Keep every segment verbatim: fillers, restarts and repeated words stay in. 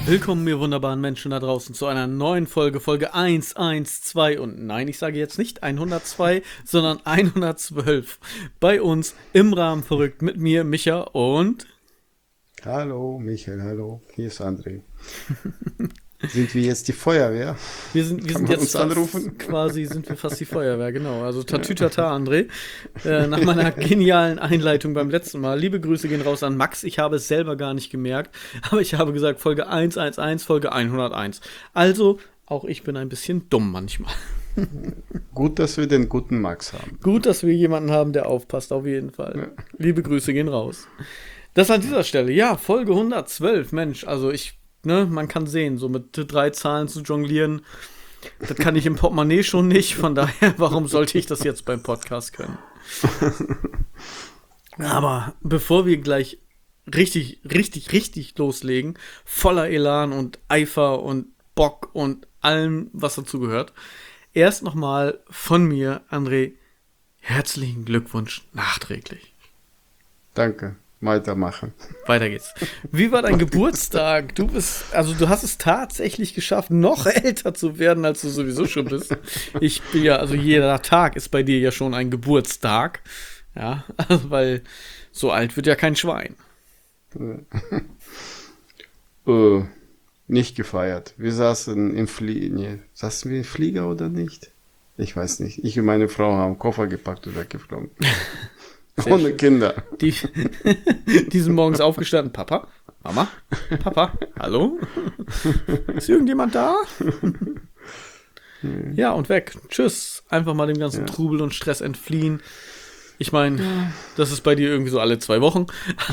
Willkommen, ihr wunderbaren Menschen da draußen, zu einer neuen Folge, Folge hundertzwölf. Und nein, ich sage jetzt nicht hundertzwei, sondern hundertzwölf. Bei uns im Rahmen verrückt mit mir, Micha und... Hallo, Michael, hallo. Hier ist André. Sind wir jetzt die Feuerwehr? Wir sind, wir Kann sind man jetzt uns anrufen? quasi sind wir fast die Feuerwehr, genau. Also Tatütata, André. Äh, nach meiner genialen Einleitung beim letzten Mal. Liebe Grüße gehen raus an Max. Ich habe es selber gar nicht gemerkt, aber ich habe gesagt Folge hundertelf, Folge hunderteins. Also, auch ich bin ein bisschen dumm manchmal. Gut, dass wir den guten Max haben. Gut, dass wir jemanden haben, der aufpasst, auf jeden Fall. Ja. Liebe Grüße gehen raus. Das an dieser Stelle. Ja, Folge hundertzwölf. Mensch, also ich Ne, man kann sehen, so mit drei Zahlen zu jonglieren, das kann ich im Portemonnaie schon nicht, von daher, warum sollte ich das jetzt beim Podcast können? Aber bevor wir gleich richtig, richtig, richtig loslegen, voller Elan und Eifer und Bock und allem, was dazu gehört, erst nochmal von mir, André, herzlichen Glückwunsch nachträglich. Danke. Weitermachen. Weiter geht's. Wie war dein Geburtstag? Du bist, also du hast es tatsächlich geschafft, noch älter zu werden, als du sowieso schon bist. Ich bin ja, also jeder Tag ist bei dir ja schon ein Geburtstag. Ja, also weil so alt wird ja kein Schwein. äh, nicht gefeiert. Wir saßen im Flieger. Nee, saßen wir im Flieger oder nicht? Ich weiß nicht. Ich und meine Frau haben Koffer gepackt und weggeflogen. Sehr Ohne schön. Kinder. Die, die sind morgens aufgestanden. Papa, Mama, Papa, hallo? Ist irgendjemand da? Ja, und weg. Tschüss. Einfach mal dem ganzen ja. Trubel und Stress entfliehen. Ich meine, ja. das ist bei dir irgendwie so alle zwei Wochen.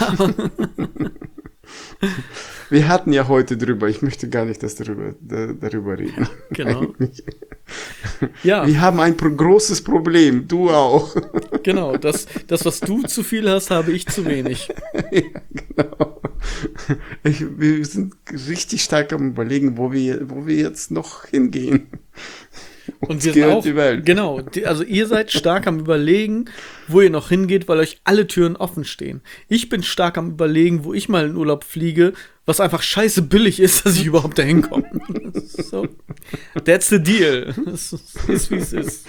Wir hatten ja heute drüber, ich möchte gar nicht das darüber, da, darüber reden. Genau. Ja. Wir haben ein pro- großes Problem, du auch. Genau, das, das, was du zu viel hast, habe ich zu wenig. Ja, genau. Ich, wir sind richtig stark am Überlegen, wo wir, wo wir jetzt noch hingehen. Und wir sind auch, genau, die, also ihr seid stark am Überlegen, wo ihr noch hingeht, weil euch alle Türen offen stehen. Ich bin stark am Überlegen, wo ich mal in Urlaub fliege, was einfach scheiße billig ist, dass ich überhaupt dahin komme. So, that's the deal. Das ist, wie es ist.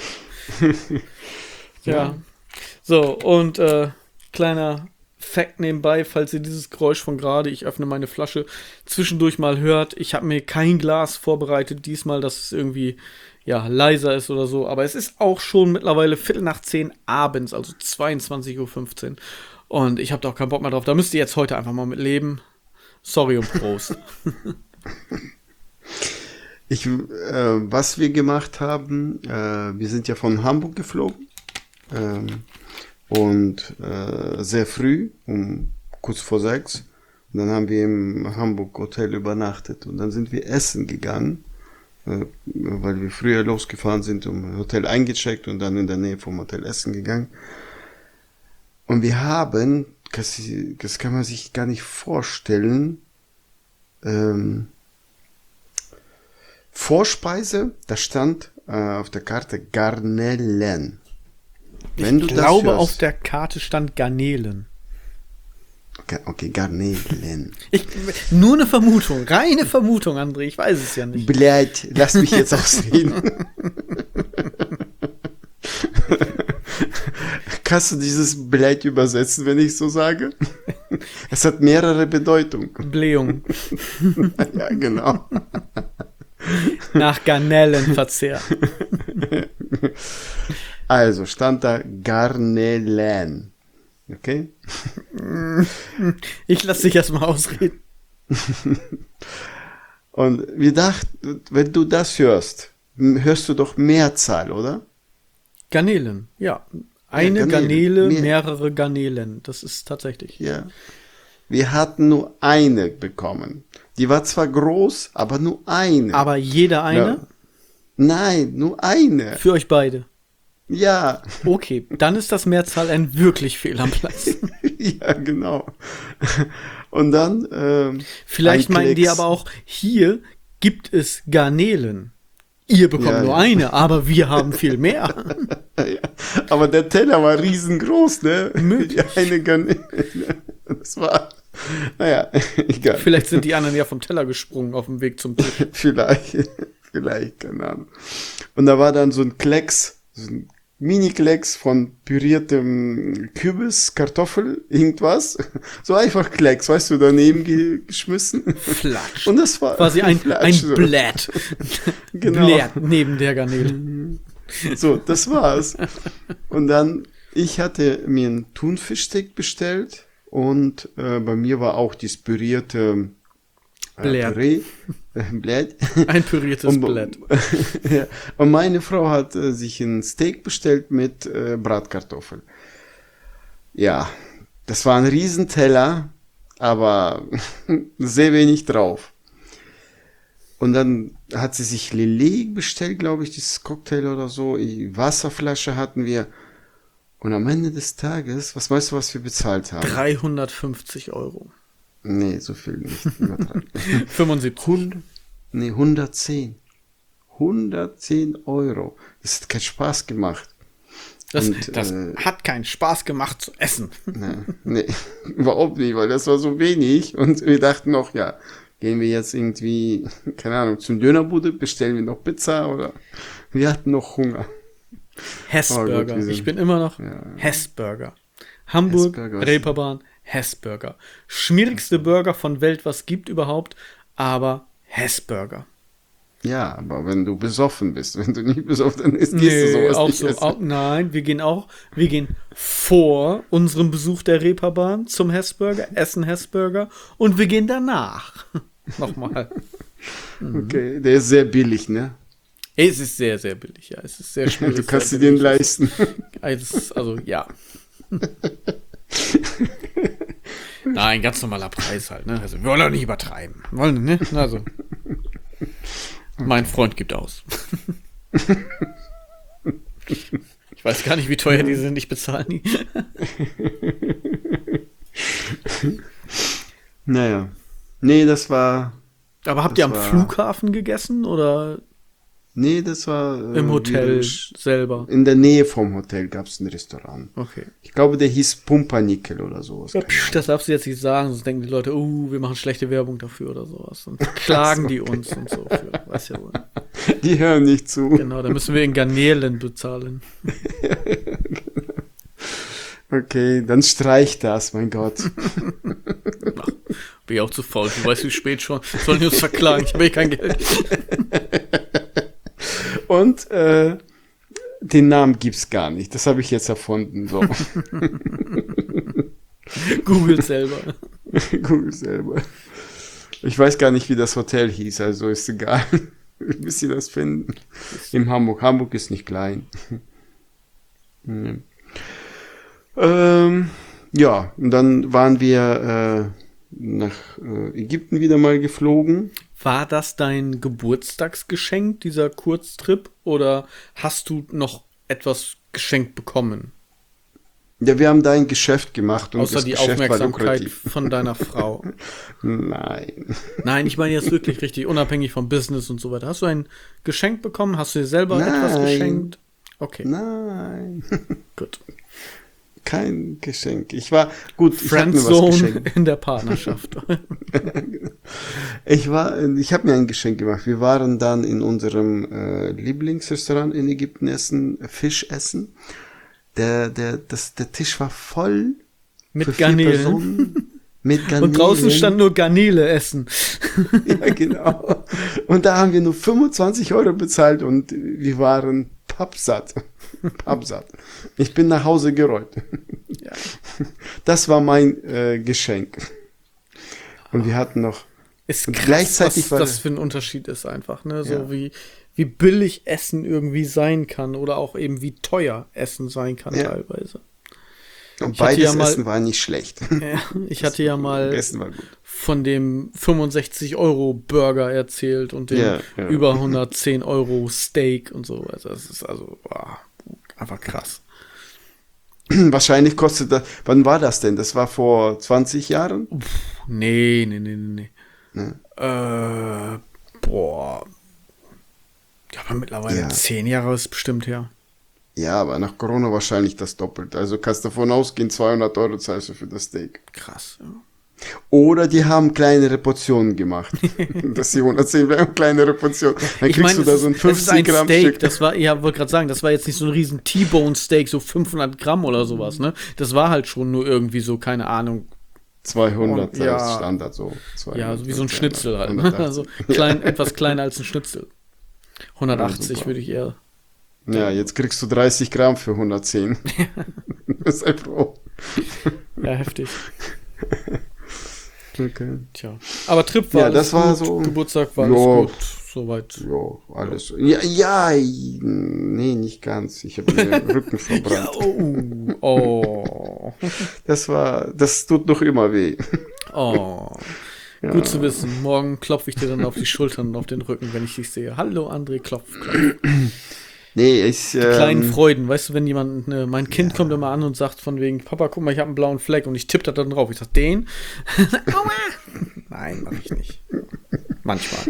Ja. So, und äh, kleiner Fact nebenbei, falls ihr dieses Geräusch von gerade, ich öffne meine Flasche, zwischendurch mal hört. Ich habe mir kein Glas vorbereitet diesmal, dass es irgendwie ja, leiser ist oder so, aber es ist auch schon mittlerweile Viertel nach zehn abends, also zweiundzwanzig Uhr fünfzehn. Und ich habe da auch keinen Bock mehr drauf. Da müsst ihr jetzt heute einfach mal mit leben. Sorry und Prost. Ich, äh, was wir gemacht haben, äh, wir sind ja von Hamburg geflogen ähm, und äh, sehr früh, um kurz vor sechs. Und dann haben wir im Hamburg Hotel übernachtet und dann sind wir essen gegangen. Weil wir früher losgefahren sind, um Hotel eingecheckt und dann in der Nähe vom Hotel essen gegangen. Und wir haben, das, das kann man sich gar nicht vorstellen, ähm, Vorspeise, da stand äh, auf der Karte Garnelen. Wenn ich du glaube, das hörst, auf der Karte stand Garnelen. Okay, okay, Garnelen. Ich, nur eine Vermutung, reine Vermutung, André, ich weiß es ja nicht. Blöd, lass mich jetzt ausreden. Kannst du dieses Blöd übersetzen, wenn ich so sage? Es hat mehrere Bedeutungen. Blähung. Ja, genau. Nach Garnelenverzehr. Also, stand da Garnelen. Okay? Ich lasse dich erstmal ausreden. Und wir dachten, wenn du das hörst, hörst du doch Mehrzahl, oder? Garnelen, ja. Eine ja, Garnele, Garnele Mehr- mehrere Garnelen. Das ist tatsächlich. Ja. Wir hatten nur eine bekommen. Die war zwar groß, aber nur eine. Aber jeder eine? Ja. Nein, nur eine. Für euch beide? Ja. Okay, dann ist das Mehrzahl ein wirklich fehl am Platz. Ja, genau. Und dann ähm, vielleicht meinen die aber auch, hier gibt es Garnelen. Ihr bekommt ja, nur ja. eine, aber wir haben viel mehr. Ja, aber der Teller war riesengroß, ne? Möglich. Eine Garnele. Das war Naja, egal. Vielleicht sind die anderen ja vom Teller gesprungen auf dem Weg zum Tisch. Vielleicht, vielleicht, keine Ahnung. Und da war dann so ein Klecks, so ein Mini-Klecks von püriertem Kürbis, Kartoffel, irgendwas. So einfach Klecks, weißt du, daneben ge geschmissen. Flatsch. Und das war quasi ein, Flatsch, ein so. Blätt. Genau. Blätt neben der Garnele. So, das war's. Und dann, ich hatte mir einen Thunfischsteak bestellt und äh, bei mir war auch dieses pürierte äh, Blätt. Püree. Äh, Blätt. Ein püriertes Und, Blätt. ja. Und meine Frau hat äh, sich ein Steak bestellt mit äh, Bratkartoffeln. Ja, das war ein Riesenteller, aber sehr wenig drauf. Und dann hat sie sich Lillet bestellt, glaube ich, dieses Cocktail oder so. Die Wasserflasche hatten wir. Und am Ende des Tages, was meinst du, was wir bezahlt haben? dreihundertfünfzig Euro. Nee, so viel nicht. fünfundsiebzig. hundert, nee, hundertzehn. hundertzehn Euro. Das hat keinen Spaß gemacht. Das, Und, das äh, hat keinen Spaß gemacht zu essen. Nee, nee, überhaupt nicht, weil das war so wenig. Und wir dachten noch, ja, gehen wir jetzt irgendwie, keine Ahnung, zum Dönerbude, bestellen wir noch Pizza oder wir hatten noch Hunger. Hessburger. Oh Gott, wir sind- Ich bin immer noch Ja. Hessburger. Hamburg, Hessburger, was- Reeperbahn, Hessburger. Schmierigste Burger von Welt, was gibt überhaupt, aber Hessburger. Ja, aber wenn du besoffen bist, wenn du nicht besoffen bist, dann gehst du Nee, sowas auch nicht so. essen. Auch, nein, wir gehen auch, wir gehen vor unserem Besuch der Reeperbahn zum Hessburger, essen Hessburger und wir gehen danach. Nochmal. Okay, der ist sehr billig, ne? Es ist sehr, sehr billig, ja. Es ist sehr schwierig. Du kannst sehr dir den billig. leisten. Also, also ja. Nein, ganz normaler Preis halt, ne? Also, wir wollen doch nicht übertreiben. Wollen, ne? Also. Mein Freund gibt aus. Ich weiß gar nicht, wie teuer die sind, ich bezahle nie. Naja. Nee, das war. Aber habt Das ihr am war- Flughafen gegessen oder Nee, das war. äh, im Hotel wie- selber? In der Nähe vom Hotel gab es ein Restaurant. Okay. Ich glaube, der hieß Pumpernickel oder sowas. Ja, psch, das darfst du jetzt nicht sagen, sonst denken die Leute, oh, wir machen schlechte Werbung dafür oder sowas. Und klagen die uns und so. Für, weiß ja wohl. Die hören nicht zu. Genau, da müssen wir in Garnelen bezahlen. Okay, dann streich das, mein Gott. Ach, bin ich auch zu faul. Du weißt, wie spät schon. Sollen die uns verklagen? Ich habe eh kein Geld. Und äh, den Namen gibt's gar nicht. Das habe ich jetzt erfunden. So. Google selber. Google selber. Ich weiß gar nicht, wie das Hotel hieß, also ist egal. Bis sie das finden. In Hamburg. Hamburg ist nicht klein. Nee. Ähm, ja, und dann waren wir äh, nach äh, Ägypten wieder mal geflogen. War das dein Geburtstagsgeschenk, dieser Kurztrip? Oder hast du noch etwas geschenkt bekommen? Ja, wir haben da ein Geschäft gemacht und Außer das die Geschäft war Aufmerksamkeit lukrativ. von deiner Frau. Nein. Nein, ich meine jetzt wirklich richtig, unabhängig vom Business und so weiter. Hast du ein Geschenk bekommen? Hast du dir selber Nein. etwas geschenkt? Okay, Nein. gut. Kein Geschenk. Ich war, gut, ich habe mir was Friendzone geschenkt. in der Partnerschaft. Ich war, ich habe mir ein Geschenk gemacht. Wir waren dann in unserem äh, Lieblingsrestaurant in Ägypten essen, Fisch essen. Der, der, das, der Tisch war voll Mit für vier Garnelen. Personen. Mit Garnelen. Und draußen stand nur Garnele essen. Ja, genau. Und da haben wir nur fünfundzwanzig Euro bezahlt und wir waren pappsatt. Pappsatt. Ich bin nach Hause gerollt. Ja. Das war mein äh, Geschenk. Und wir hatten noch Ist Und krass, gleichzeitig was war das der- für ein Unterschied ist einfach, ne? So Ja. wie, wie billig Essen irgendwie sein kann oder auch eben wie teuer Essen sein kann Ja. teilweise. und ich hatte beides ja mal- Essen war nicht schlecht. Ja, ich hatte ja mal Essen war gut. von dem fünfundsechzig Euro Burger erzählt und dem Ja, ja. über hundertzehn Euro Steak und so. Also das ist also wow, einfach krass. Wahrscheinlich kostet das. Wann war das denn? Das war vor zwanzig Jahren? Nee, nee, nee, nee, nee. Ne? Äh, boah. Ja, aber mittlerweile Ja. zehn Jahre ist bestimmt her. Ja, aber nach Corona wahrscheinlich das Doppelte. Also kannst davon ausgehen, zweihundert Euro zahlst du für das Steak. Krass. Ja. Oder die haben kleinere Portionen gemacht. Dass sie hundertzehn wären, kleinere Portionen. Dann Ich kriegst meine, du da es so ein ist, es ist ein fünfzig Gramm Steak, Stück. das war, ja, wollte gerade sagen, das war jetzt nicht so ein riesen T-Bone Steak, so fünfhundert Gramm oder sowas, ne? Das war halt schon nur irgendwie so, keine Ahnung, zweihundert Und, ja. ist Standard so. zweihundert, ja, so wie so ein zweihundert, Schnitzel halt, ne? hundertachtzig. Also klein, etwas kleiner als ein Schnitzel. hundertachtzig Ja, super. würde ich eher. Ja, jetzt kriegst du dreißig Gramm für hundertzehn. Sei froh. Ja, heftig. Okay. Tja. Aber Trip war Ja, alles das war gut, so- Geburtstag war Ja. alles gut, soweit. Ja, alles. Ja, ja, nee, nicht ganz. Ich habe mir den Rücken verbrannt. Oh, oh, Das war, das tut noch immer weh. oh. Ja. Gut zu wissen. Morgen klopfe ich dir dann auf die Schultern und auf den Rücken, wenn ich dich sehe. Hallo André, klopf, klopf. Nee, ich. Die kleinen Ähm, Freuden, weißt du, wenn jemand, ne, mein Kind kommt immer an und sagt von wegen, Papa, guck mal, ich habe einen blauen Fleck und ich tippe da dann drauf. Ich sag, den? Aua! Nein, mach ich nicht. Manchmal.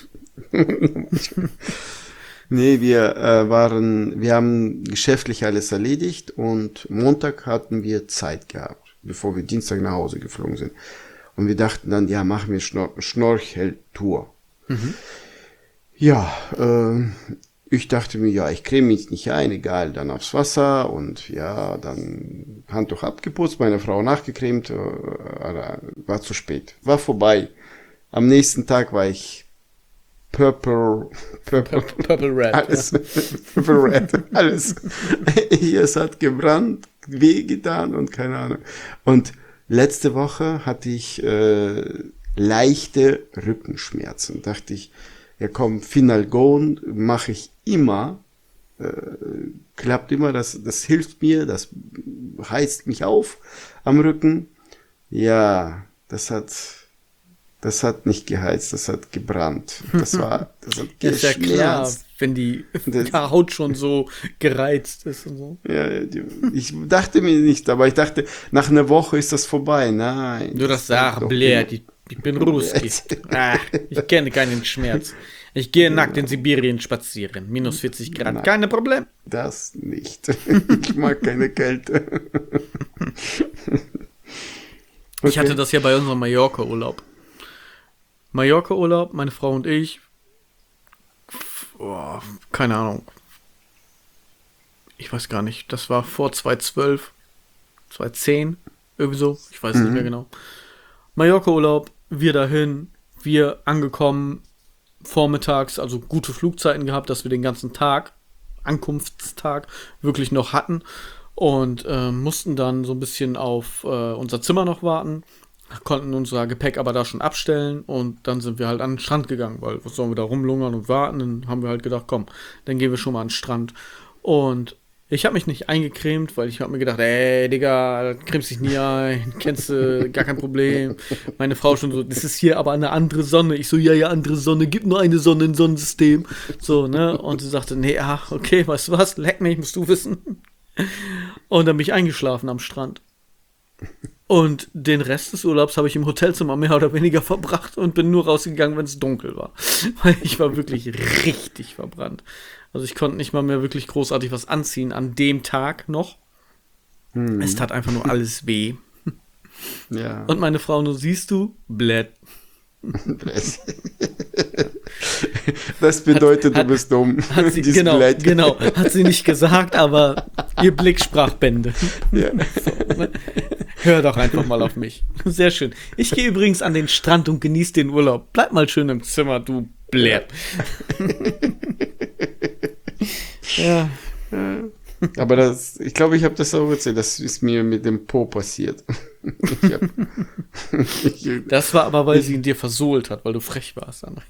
nee, wir äh, waren, wir haben geschäftlich alles erledigt und Montag hatten wir Zeit gehabt, bevor wir Dienstag nach Hause geflogen sind. Und wir dachten dann, ja, machen wir Schnor Schnorcheltour. Mhm. Ja, äh, ich dachte mir, ja, ich creme mich nicht ein, egal, dann aufs Wasser und ja, dann Handtuch abgeputzt, meine Frau nachgecremt, äh, war zu spät, war vorbei. Am nächsten Tag war ich purple, purple, Purple Red. alles, purple red, alles. Hier, es hat gebrannt, wehgetan und keine Ahnung. Und letzte Woche hatte ich äh, leichte Rückenschmerzen. Dachte ich, ja komm, Finalgon mache ich immer, äh, klappt immer, das, das hilft mir, das heizt mich auf am Rücken. Ja, das hat, das hat nicht geheizt, das hat gebrannt. Das war, das hat Ja, ist ja klar, geschmerzt. wenn die Das- Haut schon so gereizt ist und so. Ja, die- ich dachte mir nicht, aber ich dachte, nach einer Woche ist das vorbei. Nein. Nur das bleibt Sache, doch Blair, immer. ich, ich bin Ruski. Ah, ich kenne keinen Schmerz. Ich gehe nackt in Sibirien spazieren. Minus vierzig Grad, Nein. kein Problem. Das nicht. Ich mag keine Kälte. Ich hatte das ja bei unserem Mallorca-Urlaub. Mallorca-Urlaub, meine Frau und ich. Oh, keine Ahnung. Ich weiß gar nicht. Das war vor zweitausendzwölf, zweitausendzehn, irgendwie so. Ich weiß es nicht mehr genau. Mallorca-Urlaub, wir dahin, wir angekommen, vormittags, also gute Flugzeiten gehabt, dass wir den ganzen Tag, Ankunftstag, wirklich noch hatten. Und äh, mussten dann so ein bisschen auf äh, unser Zimmer noch warten, konnten unser Gepäck aber da schon abstellen und dann sind wir halt an den Strand gegangen, weil was sollen wir da rumlungern und warten, dann haben wir halt gedacht, komm, dann gehen wir schon mal an den Strand. Und ich habe mich nicht eingecremt, weil ich habe mir gedacht, ey, Digga, cremst dich nie ein, kennst du, gar kein Problem. Meine Frau schon so, das ist hier aber eine andere Sonne. Ich so, ja, ja, andere Sonne, gibt nur eine Sonne im Sonnensystem. So, ne, und sie sagte, nee, ah, okay, weißt du was, leck mich, musst du wissen. Und dann bin ich eingeschlafen am Strand. Und den Rest des Urlaubs habe ich im Hotelzimmer mehr oder weniger verbracht und bin nur rausgegangen, wenn es dunkel war. Weil ich war wirklich richtig verbrannt. Also ich konnte nicht mal mehr wirklich großartig was anziehen an dem Tag noch. Hm. Es tat einfach nur alles weh. Ja. Und meine Frau nur, siehst du, blöd. Das bedeutet, Hat- du bist dumm. Hat sie, Dieses genau, Blät. genau, hat sie nicht gesagt, aber ihr Blick sprach Bände. Ja. So, ne? Hör doch einfach mal auf mich. Sehr schön. Ich gehe übrigens an den Strand und genieße den Urlaub. Bleib mal schön im Zimmer, du Blät. Ja. Aber das, ich glaube, ich habe das auch erzählt. Das ist mir mit dem Po passiert. Ich hab, ich, Das war aber, weil sie ihn dir versohlt hat, weil du frech warst. André.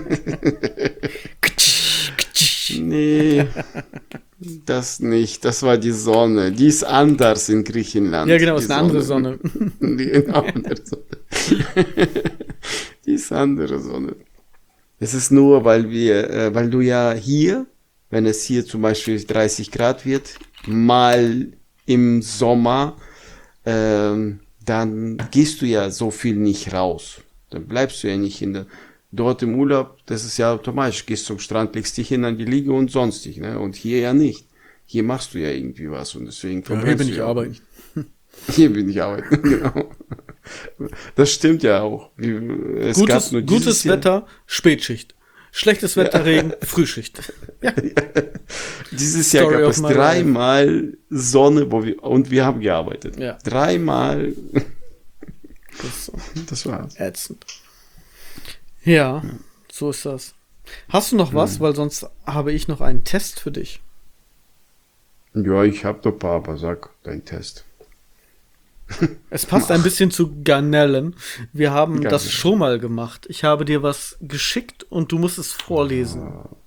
nee, das nicht. Das war die Sonne. Die ist anders in Griechenland. Ja, genau, die ist eine andere Sonne. Die, genau, andere Sonne. Die ist andere Sonne. Es ist nur, weil wir, äh, weil du ja hier, wenn es hier zum Beispiel dreißig Grad wird, mal im Sommer, ähm, dann gehst du ja so viel nicht raus. Dann bleibst du ja nicht in der, dort im Urlaub, das ist ja automatisch, gehst zum Strand, legst dich hin an die Liege und sonstig, ne? Und hier ja nicht. Hier machst du ja irgendwie was und deswegen Ja, hier verbrennst bin du ich ja auch arbeiten. nicht. Hier bin ich arbeiten, genau. Das stimmt ja auch. Wie- Es gab Gutes, nur gutes dieses Jahr- Wetter, Spätschicht. Schlechtes Wetter, Regen, Frühschicht. Ja. Dieses Jahr Story gab of es my dreimal Sonne, wo wir, und wir haben gearbeitet. Ja. Dreimal. Das ist so Das war's. ätzend. Ja, so ist das. Hast du noch was? Weil sonst habe ich noch einen Test für dich. Ja, ich hab doch ein paar, aber sag dein Test. Es passt ein bisschen zu Garnelen. Wir haben Garnelen. das schon mal gemacht. Ich habe dir was geschickt und du musst es vorlesen.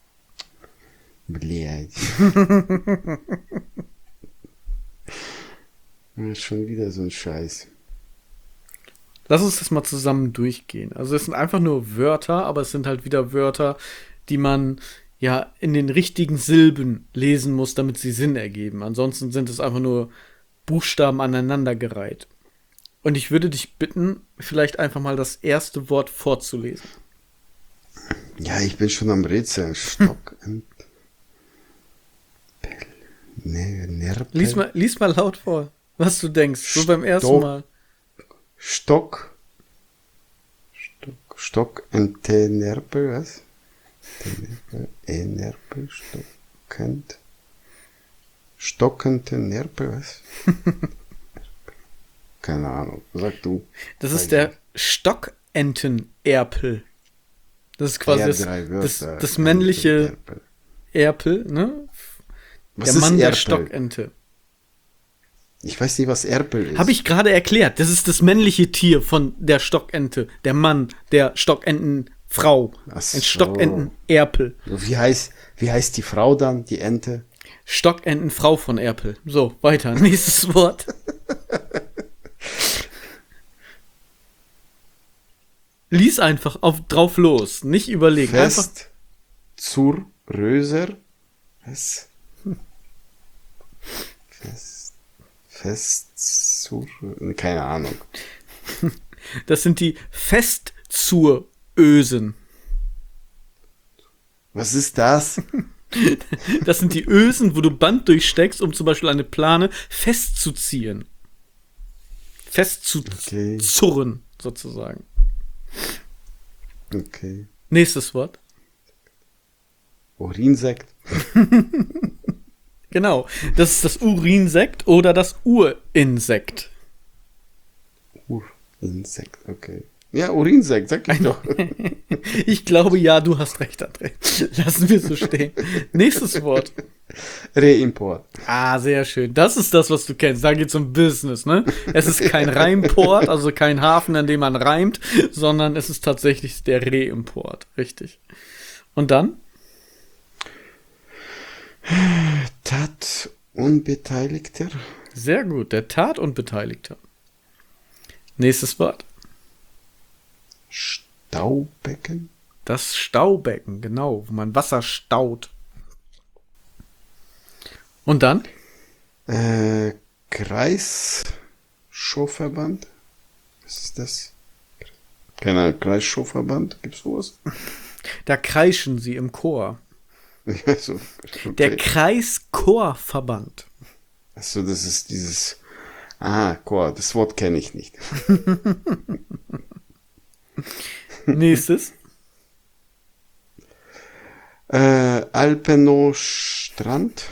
Blöd. Ja, schon wieder so ein Scheiß. Lass uns das mal zusammen durchgehen. Also es sind einfach nur Wörter, aber es sind halt wieder Wörter, die man ja in den richtigen Silben lesen muss, damit sie Sinn ergeben. Ansonsten sind es einfach nur Buchstaben aneinandergereiht. Und ich würde dich bitten, vielleicht einfach mal das erste Wort vorzulesen. Ja, ich bin schon am Rätseln. Stock. und Pel- Ne, Nerpel. Lies mal, lies mal laut vor, was du denkst. So beim ersten Stock. Mal. Stock. Stock. Stock und Tenerpel, was? Tenerpel, Enerpel, stockend. Stockend Tenerpel, was? Keine Ahnung. Sag du. Das Weiß ist der Stockentenerpel. Das ist quasi Ja, das, drei das, Wörter. das männliche Tenerpel. Erpel, ne? Was Der ist Mann der Erpel? Stockente. Ich weiß nicht, was Erpel ist. Habe ich gerade erklärt. Das ist das männliche Tier von der Stockente. Der Mann der Stockentenfrau. Ach Ein so. Stockentenerpel. Wie heißt, wie heißt die Frau dann, die Ente? Stockentenfrau von Erpel. So, weiter. Nächstes Wort. Lies einfach auf, drauf los. Nicht überlegen. Einfach Fest zur Röser. Was? Fest. Fest zur. Keine Ahnung. Das sind die Festzurösen. Was ist das? Das sind die Ösen, wo du Band durchsteckst, um zum Beispiel eine Plane festzuziehen. Festzuzurren, sozusagen. Okay. Nächstes Wort. Urinsekt. Genau. Das ist das Urinsekt oder das Urinsekt. Urinsekt, okay. Ja, Urinsekt, sag ich doch. Ich glaube, ja, du hast recht, André. Lassen wir so stehen. Nächstes Wort. Reimport. Ah, sehr schön. Das ist das, was du kennst. Da geht's um Business, ne? Es ist kein Reimport, also kein Hafen, an dem man reimt, sondern es ist tatsächlich der Reimport. Richtig. Und dann? Tat Unbeteiligter. Sehr gut. Der Tatunbeteiligte. Nächstes Wort. Staubecken. Das Staubecken, genau, wo man Wasser staut. Und dann? Äh, Kreisschuhverband. Was ist das? Keine Ahnung, Kreisschuhverband. Gibt's sowas? Da kreischen sie im Chor. Ja, so, okay. Der Kreischorverband. Achso, das ist dieses. Ah, Chor, das Wort kenne ich nicht. Nächstes. Äh, Alpenostrand.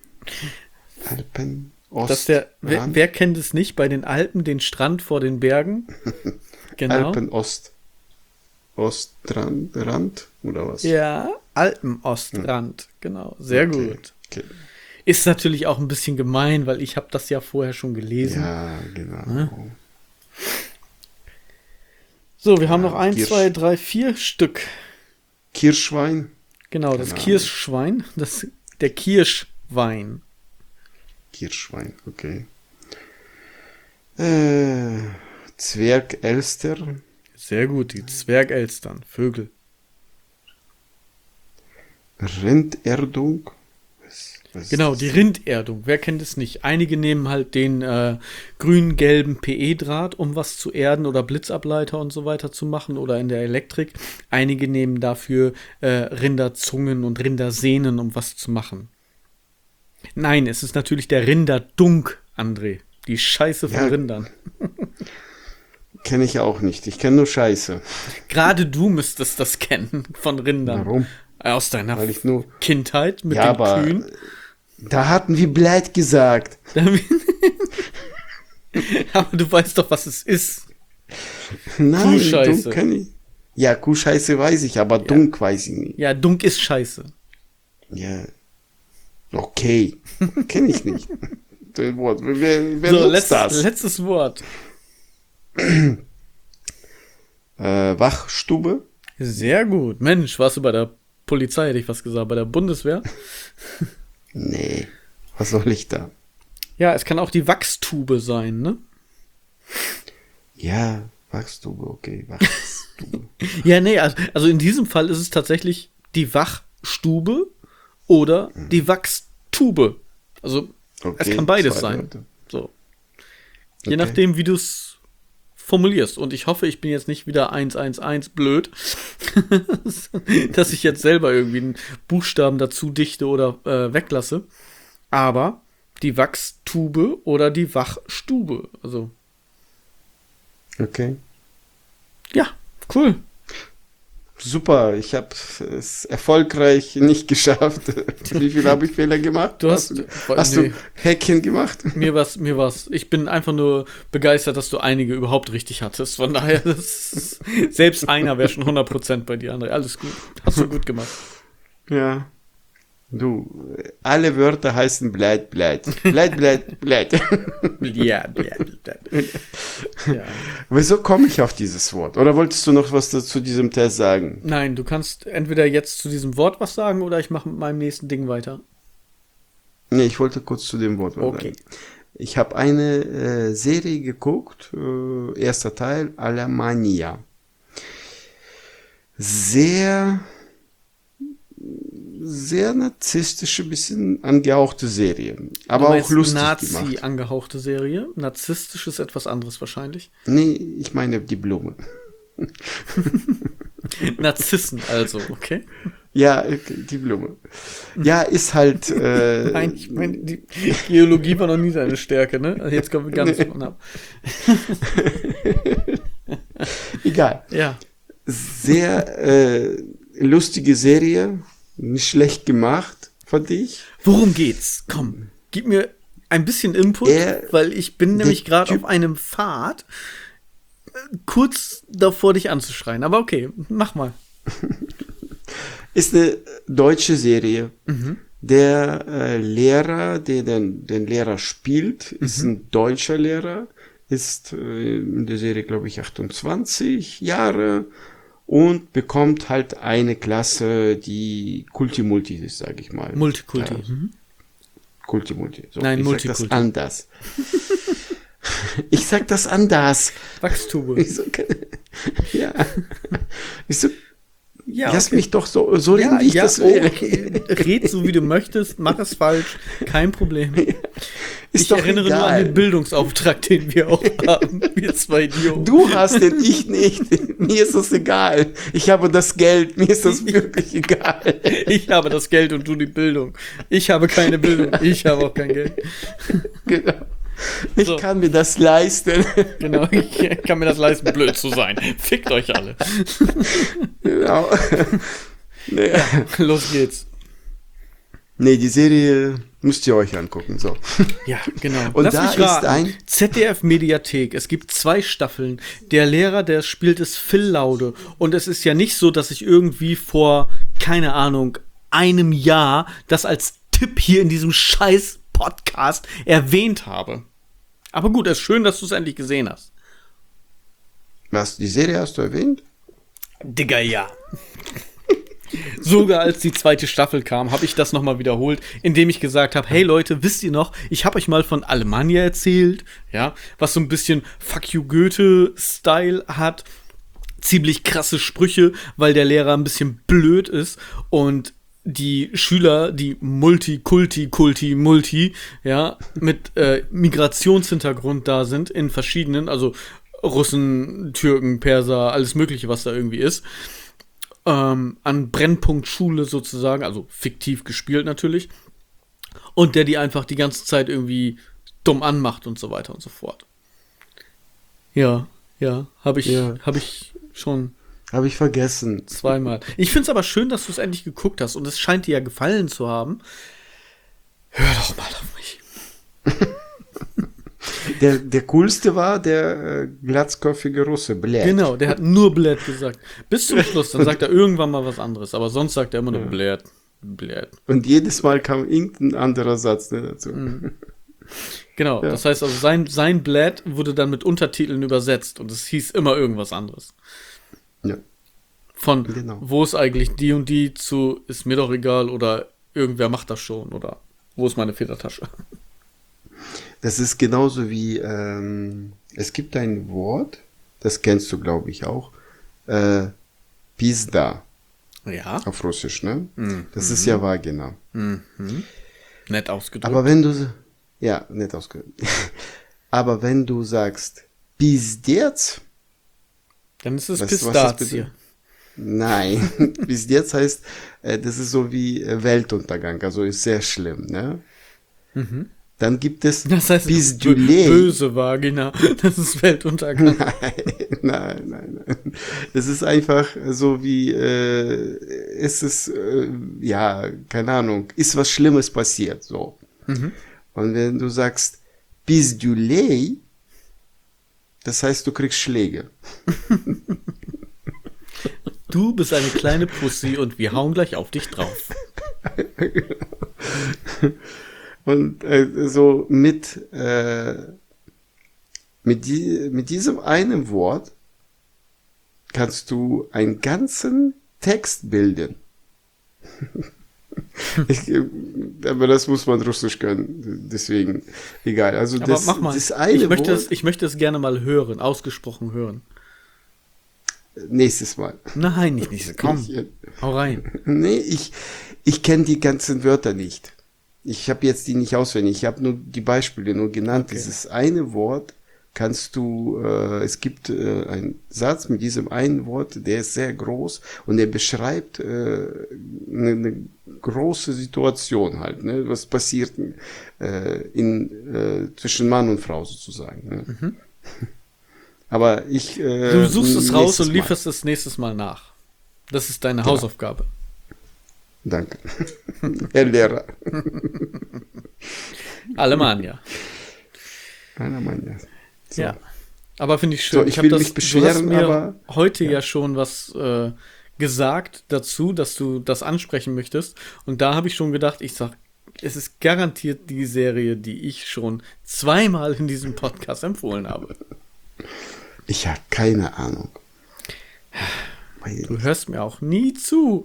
Alpen Das ist der, wer, wer kennt es nicht? Bei den Alpen, den Strand vor den Bergen. Genau. Alpenost. Ostrand, Rand, oder was? Ja, Alpenostrand. Genau, sehr Okay, gut. okay. Ist natürlich auch ein bisschen gemein, weil ich habe das ja vorher schon gelesen. Ja, genau. Ne? So, wir haben noch ein, Kirsch. zwei, drei, vier Stück. Kirschwein. Genau, das Keine Kirschschwein, das, der Kirschwein. Kirschwein, okay. Äh, Zwergelster. Sehr gut, die Zwergelstern, Vögel. Rinderdung. Was, was ist Genau, das die denn? Rinderdung. Wer kennt es nicht? Einige nehmen halt den äh, grün-gelben P E-Draht, um was zu erden oder Blitzableiter und so weiter zu machen oder in der Elektrik. Einige nehmen dafür äh, Rinderzungen und Rindersehnen, um was zu machen. Nein, es ist natürlich der Rinderdunk, André. Die Scheiße von Ja. Rindern. Kenne ich auch nicht. Ich kenne nur Scheiße. Gerade du müsstest das kennen von Rindern. Warum? Aus deiner Weil ich nur. Kindheit mit Ja, den aber Kühen. da hatten wir Bleit gesagt. Aber du weißt doch, was es ist. Nein, Kuhscheiße. Dunk kann ich. Ja, Kuhscheiße weiß ich, aber Dunk weiß ich nicht. Ja, Dunk ist scheiße. Ja. Okay. Kenne ich nicht. Das Wort. Wer, wer So, nutzt letztes, das? letztes Wort. Äh, Wachstube? Sehr gut. Mensch, warst du bei der Polizei, hätte ich was gesagt, bei der Bundeswehr? Nee. Was soll ich da? Ja, es kann auch die Wachstube sein, ne? Ja, Wachstube, okay. Wachstube. Ja, nee, also, also in diesem Fall ist es tatsächlich die Wachstube oder die Wachstube. Also Okay, es kann beides zwei sein. Wörter. So. Je Okay. nachdem, wie du es formulierst. Und ich hoffe, ich bin jetzt nicht wieder eins eins eins blöd, dass ich jetzt selber irgendwie einen Buchstaben dazu dichte oder äh, weglasse. Aber die Wachstube oder die Wachstube. Also, Okay. ja, cool. Super, ich habe es erfolgreich nicht geschafft. Wie viel habe ich Fehler gemacht? Du hast- du, hast nee. du Häkchen gemacht? Mir war's, mir war's. Ich bin einfach nur begeistert, dass du einige überhaupt richtig hattest. Von daher, das ist, selbst einer wäre schon hundert Prozent bei dir, André. Alles gut. Hast du gut gemacht. Ja. Du, alle Wörter heißen Bleit, Bleit. Bleit, Bleit, Bleit. Ja, ja, ja. Ja. Wieso komme ich auf dieses Wort? Oder wolltest du noch was zu diesem Test sagen? Nein, du kannst entweder jetzt zu diesem Wort was sagen oder ich mache mit meinem nächsten Ding weiter. Nee, ich wollte kurz zu dem Wort was Okay. sagen. Ich habe eine äh, Serie geguckt, äh, erster Teil, Alemannia. Sehr, sehr narzisstische, bisschen angehauchte Serie. Aber Du auch meinst lustig Nazi gemacht. angehauchte Serie. Narzisstisch ist etwas anderes wahrscheinlich. Nee, ich meine die Blume. Narzissen also, okay? Ja, die Blume. Ja, ist halt. Äh, Nein, ich meine, die Geologie war noch nie seine Stärke, ne? Also jetzt kommen wir ganz von ab. egal. Ja. Sehr äh, lustige Serie. Nicht schlecht gemacht, fand ich. Worum geht's? Komm, gib mir ein bisschen Input, Er- weil ich bin nämlich der gerade Typ- auf einem Pfad, äh, kurz davor, dich anzuschreien. Aber okay, mach mal. Ist eine deutsche Serie. Der äh, Lehrer, der den, den Lehrer spielt, ist ein deutscher Lehrer, ist äh, in der Serie, glaube ich, achtundzwanzig Jahre und bekommt halt eine Klasse, die Kulti-Multi ist, sage ich mal. Multikulti. Ja, Mhm. Kulti-Multi. So, Nein, ich Multikulti. sag das anders. Ich sag das anders. Wachstube. Ich so, ja. Ich so, Ja, lass okay. mich doch so, so Ja, reden, wie ich ja, das will. okay. Red so, wie du möchtest, mach es falsch, kein Problem. Ist Ich doch erinnere egal. nur an den Bildungsauftrag, den wir auch haben, wir zwei Idioten. Du hast den, ich nicht. Mir ist das egal. Ich habe das Geld, mir ist das wirklich egal. Ich habe das Geld und du die Bildung. Ich habe keine Bildung, ich habe auch kein Geld. Genau. Ich So. kann mir das leisten. Genau, ich kann mir das leisten, blöd zu sein. Fickt euch alle. Genau. Nee. Los geht's. nee, die Serie müsst ihr euch angucken. So. Ja, genau. Und Lass da mich ist raten. ein- Z D F-Mediathek. Es gibt zwei Staffeln. Der Lehrer, der spielt, ist Phil Laude. Und es ist ja nicht so, dass ich irgendwie vor, keine Ahnung, einem Jahr das als Tipp hier in diesem scheiß Podcast erwähnt habe. Aber gut, es ist schön, dass du es endlich gesehen hast. Was, die Serie hast du erwähnt? Digga, ja. Sogar als die zweite Staffel kam, habe ich das nochmal wiederholt, indem ich gesagt habe, hey Leute, wisst ihr noch, ich habe euch mal von Alemannia erzählt, ja, was so ein bisschen Fuck you Goethe-Style hat, ziemlich krasse Sprüche, weil der Lehrer ein bisschen blöd ist und die Schüler, die Multi, Kulti, Kulti, Multi, ja, mit äh, Migrationshintergrund da sind, in verschiedenen, also Russen, Türken, Perser, alles Mögliche, was da irgendwie ist, ähm, an Brennpunktschule sozusagen, also fiktiv gespielt natürlich, und der die einfach die ganze Zeit irgendwie dumm anmacht und so weiter und so fort. Ja, Ja, habe ich, Ja. hab ich schon Habe ich vergessen. zweimal. Ich finde es aber schön, dass du es endlich geguckt hast und es scheint dir ja gefallen zu haben. Hör doch mal auf mich. Der, der coolste war der äh, glatzköpfige Russe, Blät. Genau, der hat nur Blät gesagt. Bis zum Schluss, dann sagt er irgendwann mal was anderes, aber sonst sagt er immer nur Ja. Blät, Blät. Und jedes Mal kam irgendein anderer Satz ne, dazu. Genau, Ja. das heißt also, sein, sein Blät wurde dann mit Untertiteln übersetzt und es hieß immer irgendwas anderes. Ja. Von Genau. wo ist eigentlich die und die zu ist mir doch egal oder irgendwer macht das schon oder wo ist meine Federtasche? Das ist genauso wie, ähm, es gibt ein Wort, das kennst du, glaube ich, auch, äh, Pizda Ja, auf Russisch, ne? Mhm. Das ist ja Vagina. nett ausgedrückt. Aber wenn du, ja, nicht ausgedrückt. Aber wenn du sagst Pizdец, dann ist es weißt du, was das Pistazie. bedeutet? Nein, Pizdец heißt, äh, das ist so wie äh, Weltuntergang, also ist sehr schlimm, ne? Dann gibt es Das heißt, bö Pizdulej. böse Vagina. Das ist Weltuntergang. Nein, nein, nein, nein. Es ist einfach so wie, äh, es ist, äh, ja, keine Ahnung, ist was Schlimmes passiert, so. Und wenn du sagst Pizdulej, das heißt, du kriegst Schläge. Du bist eine kleine Pussy und wir hauen gleich auf dich drauf. Und äh, so mit, äh, mit, die, mit diesem einen Wort kannst du einen ganzen Text bilden. ich, äh, aber das muss man Russisch können, deswegen egal. Also Aber das, mach mal. das eine Ich möchte, Wort, es, ich möchte es gerne mal hören, ausgesprochen hören. nächstes Mal. Nein, nicht, nicht. Komm, Ich, äh, hau rein. Nee, ich, ich kenne die ganzen Wörter nicht. Ich habe jetzt die nicht auswendig. Ich habe nur die Beispiele nur genannt. Okay. Dieses eine Wort kannst du, äh, es gibt äh, einen Satz mit diesem einen Wort, der ist sehr groß und der beschreibt äh, eine, eine große Situation halt, ne? Was passiert äh, in, äh, zwischen Mann und Frau sozusagen. Ne? Mhm. Aber ich... Äh, Du suchst es raus nächstes und Mal. lieferst es nächstes Mal nach. Das ist deine Genau. Hausaufgabe. Danke. Herr Lehrer. Alemannia. Einer Mann, ja. So. Ja. Aber finde ich schön. So, ich hab will das, mich du hast beschweren, mir aber- heute ja, schon was äh, gesagt dazu, dass du das ansprechen möchtest. Und da habe ich schon gedacht, ich sag, es ist garantiert die Serie, die ich schon zweimal in diesem Podcast empfohlen habe. Ich habe keine Ahnung. Weil- Du hörst mir auch nie zu.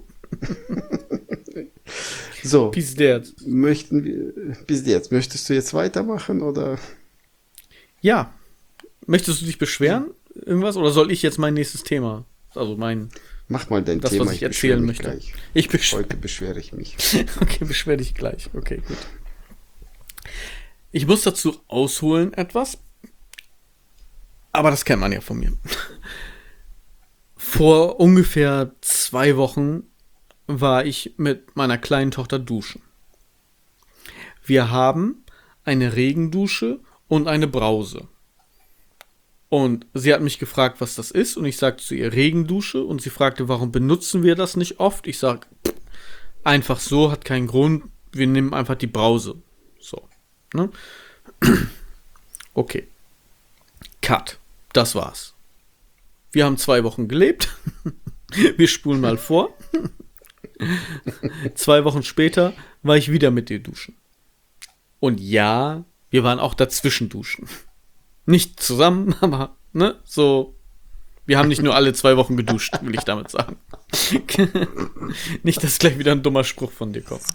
So, Peace Dad. möchten wir, bis jetzt, möchtest du jetzt weitermachen oder? Ja. Möchtest du dich beschweren? Irgendwas? Oder soll ich jetzt mein nächstes Thema? Also mein, Mach mal dein das, Thema. was ich beschwere erzählen mich möchte. Gleich. Ich beschwere. Heute beschwere ich mich. Okay, beschwer dich gleich. Okay, gut. Ich muss dazu ausholen etwas. Aber das kennt man ja von mir. Vor ungefähr zwei Wochen war ich mit meiner kleinen Tochter duschen. Wir haben eine Regendusche und eine Brause. Und sie hat mich gefragt, was das ist. Und ich sagte zu ihr Regendusche. Und sie fragte, warum benutzen wir das nicht oft? Ich sage, einfach so, hat keinen Grund. Wir nehmen einfach die Brause. So. Ne? Okay. Cut. Das war's. Wir haben zwei Wochen gelebt. Wir spulen mal vor. Zwei Wochen später war ich wieder mit ihr duschen. Und ja, wir waren auch dazwischen duschen. Nicht zusammen, aber, ne, so. Wir haben nicht nur alle zwei Wochen geduscht, will ich damit sagen. Nicht, dass gleich wieder ein dummer Spruch von dir kommt.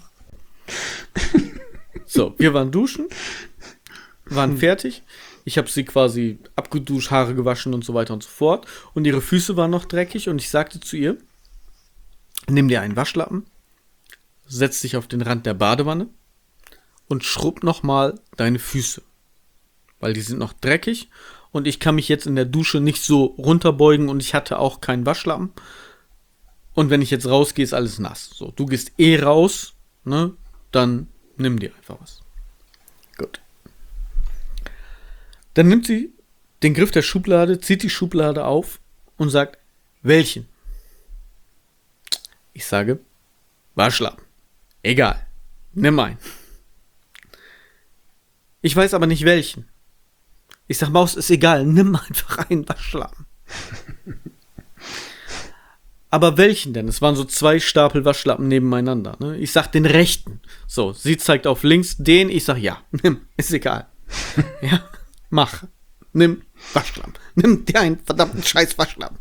So, wir waren duschen, waren fertig. Ich habe sie quasi abgeduscht, Haare gewaschen und so weiter und so fort. Und ihre Füße waren noch dreckig und ich sagte zu ihr, nimm dir einen Waschlappen, setz dich auf den Rand der Badewanne und schrubb nochmal deine Füße. Weil die sind noch dreckig und ich kann mich jetzt in der Dusche nicht so runterbeugen und ich hatte auch keinen Waschlappen. Und wenn ich jetzt rausgehe, ist alles nass. So, du gehst eh raus, ne? Dann nimm dir einfach was. Gut. Dann nimmt sie den Griff der Schublade, zieht die Schublade auf und sagt, welchen? Ich sage, Waschlappen. Egal, nimm einen. Ich weiß aber nicht welchen. Ich sag, Maus, ist egal, nimm einfach einen Waschlappen. Aber welchen denn? Es waren so zwei Stapel Waschlappen nebeneinander. Ne? Ich sag den rechten. So, sie zeigt auf links den. Ich sag, ja, nimm, ist egal. Ja, mach. Nimm Waschlappen. Nimm dir einen verdammten scheiß Waschlappen.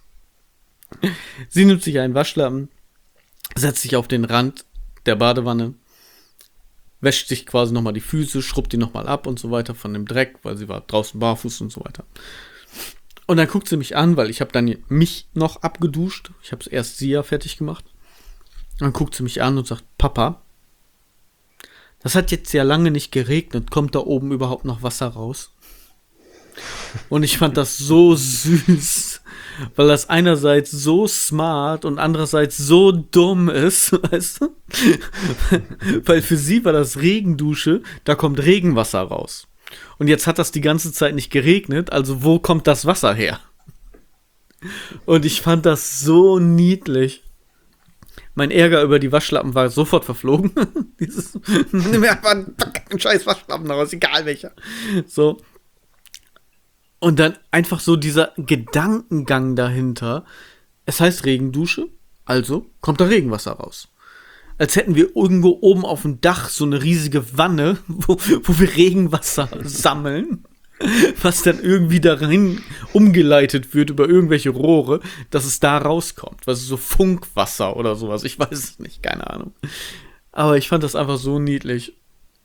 Sie nimmt sich einen Waschlappen, setzt sich auf den Rand der Badewanne, wäscht sich quasi nochmal die Füße, schrubbt die nochmal ab und so weiter von dem Dreck, weil sie war draußen barfuß und so weiter. Und dann guckt sie mich an, weil ich habe dann mich noch abgeduscht. Ich habe erst sie ja fertig gemacht. Dann guckt sie mich an und sagt, Papa, das hat jetzt ja lange nicht geregnet. Kommt da oben überhaupt noch Wasser raus? Und ich fand das so süß, weil das einerseits so smart und andererseits so dumm ist, weißt du? Weil für sie war das Regendusche, da kommt Regenwasser raus. Und jetzt hat das die ganze Zeit nicht geregnet, also wo kommt das Wasser her? Und ich fand das so niedlich. Mein Ärger über die Waschlappen war sofort verflogen. Dieses, nimm mir einfach einen scheiß Waschlappen raus, egal welcher. So. Und dann einfach so dieser Gedankengang dahinter. Es heißt Regendusche, also kommt da Regenwasser raus. Als hätten wir irgendwo oben auf dem Dach so eine riesige Wanne, wo, wo wir Regenwasser sammeln, was dann irgendwie da rein umgeleitet wird über irgendwelche Rohre, dass es da rauskommt. Was ist so Funkwasser oder sowas, ich weiß es nicht, keine Ahnung. Aber ich fand das einfach so niedlich.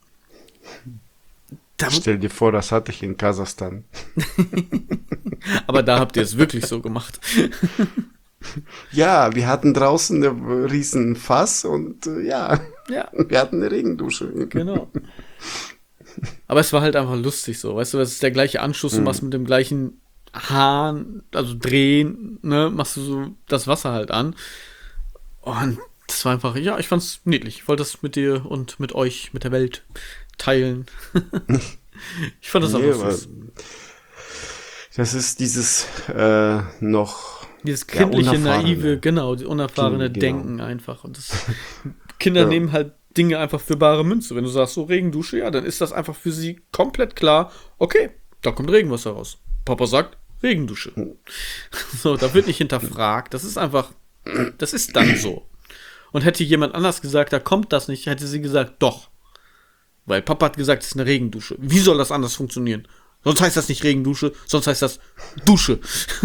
Da Stell dir vor, das hatte ich in Kasachstan. Aber da habt ihr es wirklich so gemacht. Ja, wir hatten draußen einen riesen Fass und äh, ja, ja, wir hatten eine Regendusche. Genau. Aber es war halt einfach lustig so, weißt du, das ist der gleiche Anschluss, du machst mit dem gleichen Hahn, also drehen, ne, machst du so das Wasser halt an. Und das war einfach, ja, ich fand's niedlich. Ich wollte das mit dir und mit euch, mit der Welt teilen. Ich fand das nee, einfach süß. Das ist dieses äh, noch Dieses kindliche, ja, naive, genau, die unerfahrene kind, Denken genau. Einfach. Und das, Kinder ja. nehmen halt Dinge einfach für bare Münze. Wenn du sagst, so Regendusche, ja, dann ist das einfach für sie komplett klar, okay, da kommt Regenwasser raus. Papa sagt, Regendusche. So, da wird nicht hinterfragt. Das ist einfach, das ist dann so. Und hätte jemand anders gesagt, da kommt das nicht, hätte sie gesagt, doch. Weil Papa hat gesagt, es ist eine Regendusche. Wie soll das anders funktionieren? Sonst heißt das nicht Regendusche, sonst heißt das Dusche.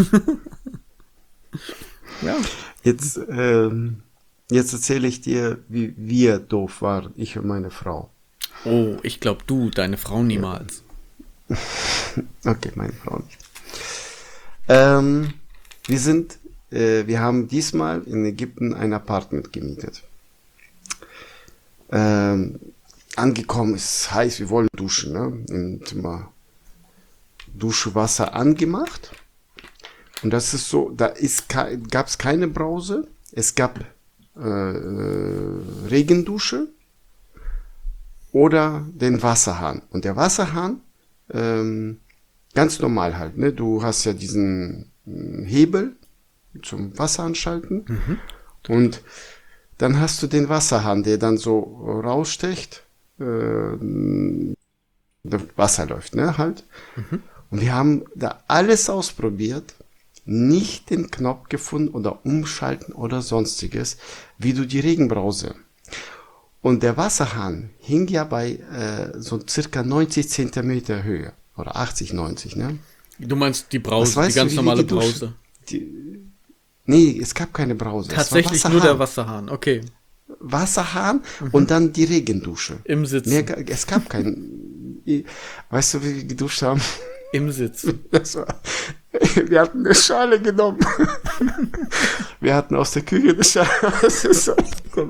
Ja. Jetzt, ähm, jetzt erzähle ich dir, wie wir doof waren, ich und meine Frau. Oh, ich glaube du, deine Frau niemals. Okay, meine Frau nicht. Ähm, wir sind, äh, wir haben diesmal in Ägypten ein Apartment gemietet. Ähm, angekommen ist heiß, wir wollen duschen, ne? Im Zimmer Duschwasser angemacht. Und das ist so, da ist gab es keine Brause, es gab äh, Regendusche oder den Wasserhahn. Und der Wasserhahn, ähm, ganz normal halt, ne? Du hast ja diesen Hebel zum Wasser anschalten mhm. und dann hast du den Wasserhahn, der dann so rausstecht, äh, das Wasser läuft, ne, halt. Mhm. Und wir haben da alles ausprobiert, nicht den Knopf gefunden oder umschalten oder sonstiges, wie du die Regenbrause. Und der Wasserhahn hing ja bei äh, so circa neunzig Zentimeter Höhe. Oder achtzig, neunzig, ne? Du meinst die Brause, die ganz du, normale die Brause? Die, nee, es gab keine Brause. Tatsächlich nur der Wasserhahn, okay. Wasserhahn mhm. und dann die Regendusche. Im Sitzen. Mehr, es gab keinen. Weißt du, wie wir geduscht haben? Im Sitz. Das war, wir hatten eine Schale genommen. Wir hatten aus der Küche eine Schale. Das ist so,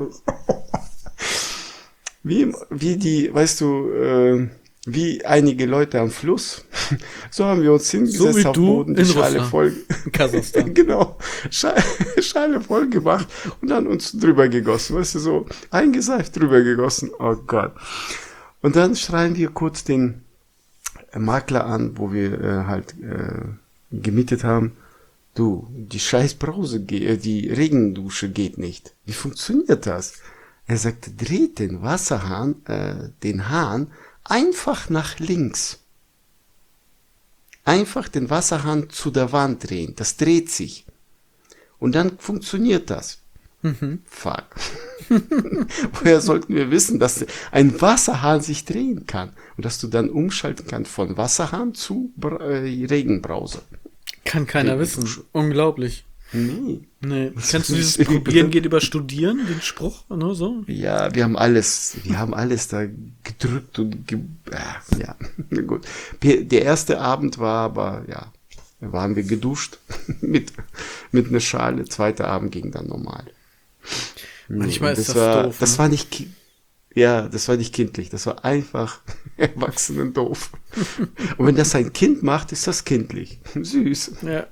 wie, wie die, weißt du, äh, wie einige Leute am Fluss. So haben wir uns hingesetzt so auf dem Boden, die Schale Russland, voll. Kasachstan. Genau. Schale, Schale voll gemacht und dann uns drüber gegossen. Weißt du, so eingeseift drüber gegossen. Oh Gott. Und dann schreien wir kurz den Makler an, wo wir äh, halt äh, gemietet haben. Du, die scheiß Brause, ge- äh, die Regendusche geht nicht. Wie funktioniert das? Er sagte, dreht den Wasserhahn, äh, den Hahn einfach nach links. Einfach den Wasserhahn zu der Wand drehen. Das dreht sich. Und dann funktioniert das. Mhm. Fuck. Woher sollten wir wissen, dass ein Wasserhahn sich drehen kann und dass du dann umschalten kannst von Wasserhahn zu Bra- äh, Regenbrause? Kann keiner wissen. Unglaublich. Nee. Nee. Was Kennst du ist dieses das? Probieren geht über Studieren, den Spruch, ne, so? Ja, wir haben alles, wir haben alles da gedrückt und ge äh, ja, na gut. Der erste Abend war aber, ja, da waren wir geduscht mit, mit einer Schale. Zweiter Abend ging dann normal. Manchmal Und ist das war, doof, Das ne? war nicht, ki- ja, das war nicht kindlich, das war einfach erwachsenen doof. Und wenn das ein Kind macht, ist das kindlich. Süß. Ja,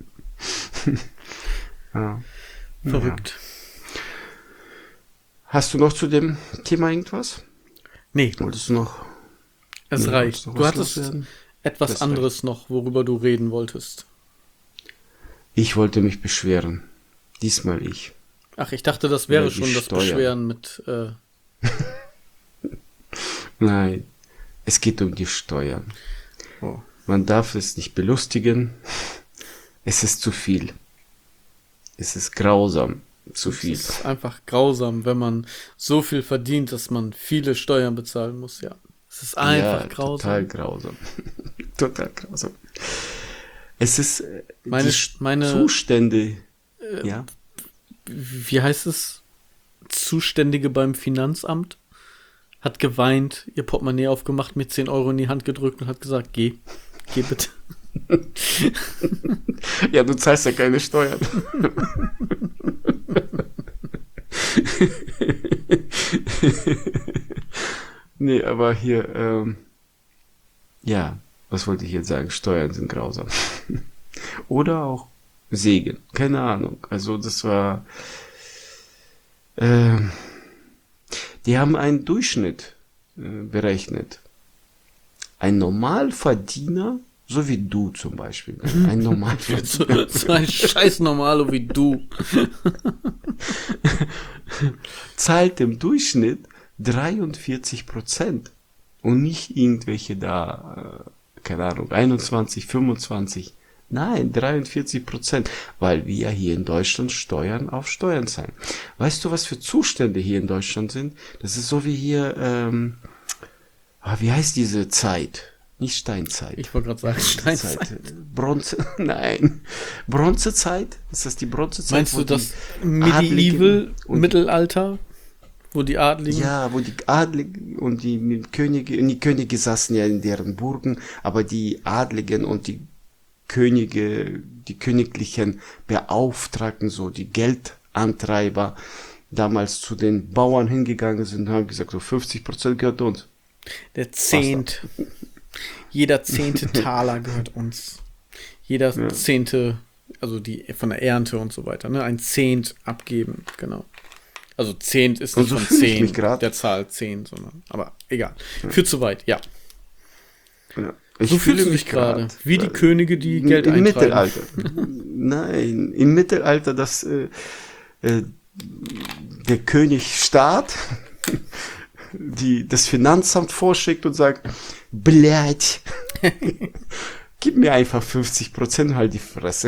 Ja. verrückt. Hast du noch zu dem Thema irgendwas? Nee, Wolltest du noch? es Nee, reicht. wolltest noch Du was hattest loswerden? etwas Das anderes noch, worüber du reden wolltest. Ich wollte mich beschweren. Diesmal ich. Ach, ich dachte, das wäre Über die schon das Steuern. Beschweren mit, äh, Nein, es geht um die Steuern. oh. Man darf es nicht belustigen. Es ist zu viel. Es ist grausam. Zu viel. Es ist einfach grausam, wenn man so viel verdient, dass man viele Steuern bezahlen muss, ja. Es ist einfach ja, grausam. total grausam. Total grausam. Es ist äh, Meine- die meine- Zustände. ja. Wie heißt es? Zuständige beim Finanzamt hat geweint, ihr Portemonnaie aufgemacht, mir zehn Euro in die Hand gedrückt und hat gesagt, geh, geh bitte. Ja, du zahlst ja keine Steuern. Nee, aber hier, ähm, ja, was wollte ich jetzt sagen? Steuern sind grausam. Oder auch Segen, keine Ahnung. Also das war, ähm, die haben einen Durchschnitt äh, berechnet. Ein Normalverdiener, so wie du zum Beispiel, ne? Ein Normalverdiener. So, so ein scheiß Normalo wie du. Zahlt im Durchschnitt dreiundvierzig Prozent und nicht irgendwelche da, äh, keine Ahnung, einundzwanzig, fünfundzwanzig. Nein, dreiundvierzig Prozent, weil wir hier in Deutschland Steuern auf Steuern zahlen. Weißt du, was für Zustände hier in Deutschland sind? Das ist so wie hier, ähm, ah, wie heißt diese Zeit? Nicht Steinzeit. Ich wollte gerade sagen, Steinzeit. Zeit. Bronze, nein. Bronzezeit? Ist das die Bronzezeit? Meinst wo du das die Medieval, Adligen und- Mittelalter, wo die Adligen... Ja, wo die Adligen und die Könige, die Könige saßen ja in deren Burgen, aber die Adligen und die Könige, die königlichen Beauftragten, so die Geldantreiber, damals zu den Bauern hingegangen sind und haben gesagt, so fünfzig Prozent gehört uns. Der Zehnt. Jeder zehnte Taler gehört uns. Jeder Ja. zehnte, also die von der Ernte und so weiter, ne? Ein Zehnt abgeben, genau. Also Zehnt ist Und nicht so von fühle ich mich zehn, grad. der Zahl zehn, sondern, aber egal. Führt zu weit, ja. Ja. Ich So fühle fühlst du mich dich gerade, grad, wie die weil- Könige, die Im- Geld Im eintreiben. Mittelalter. Nein, im Mittelalter, dass äh, äh, der Königstaat die, das Finanzamt vorschickt und sagt, blять, gib mir einfach fünfzig Prozent, halt die Fresse.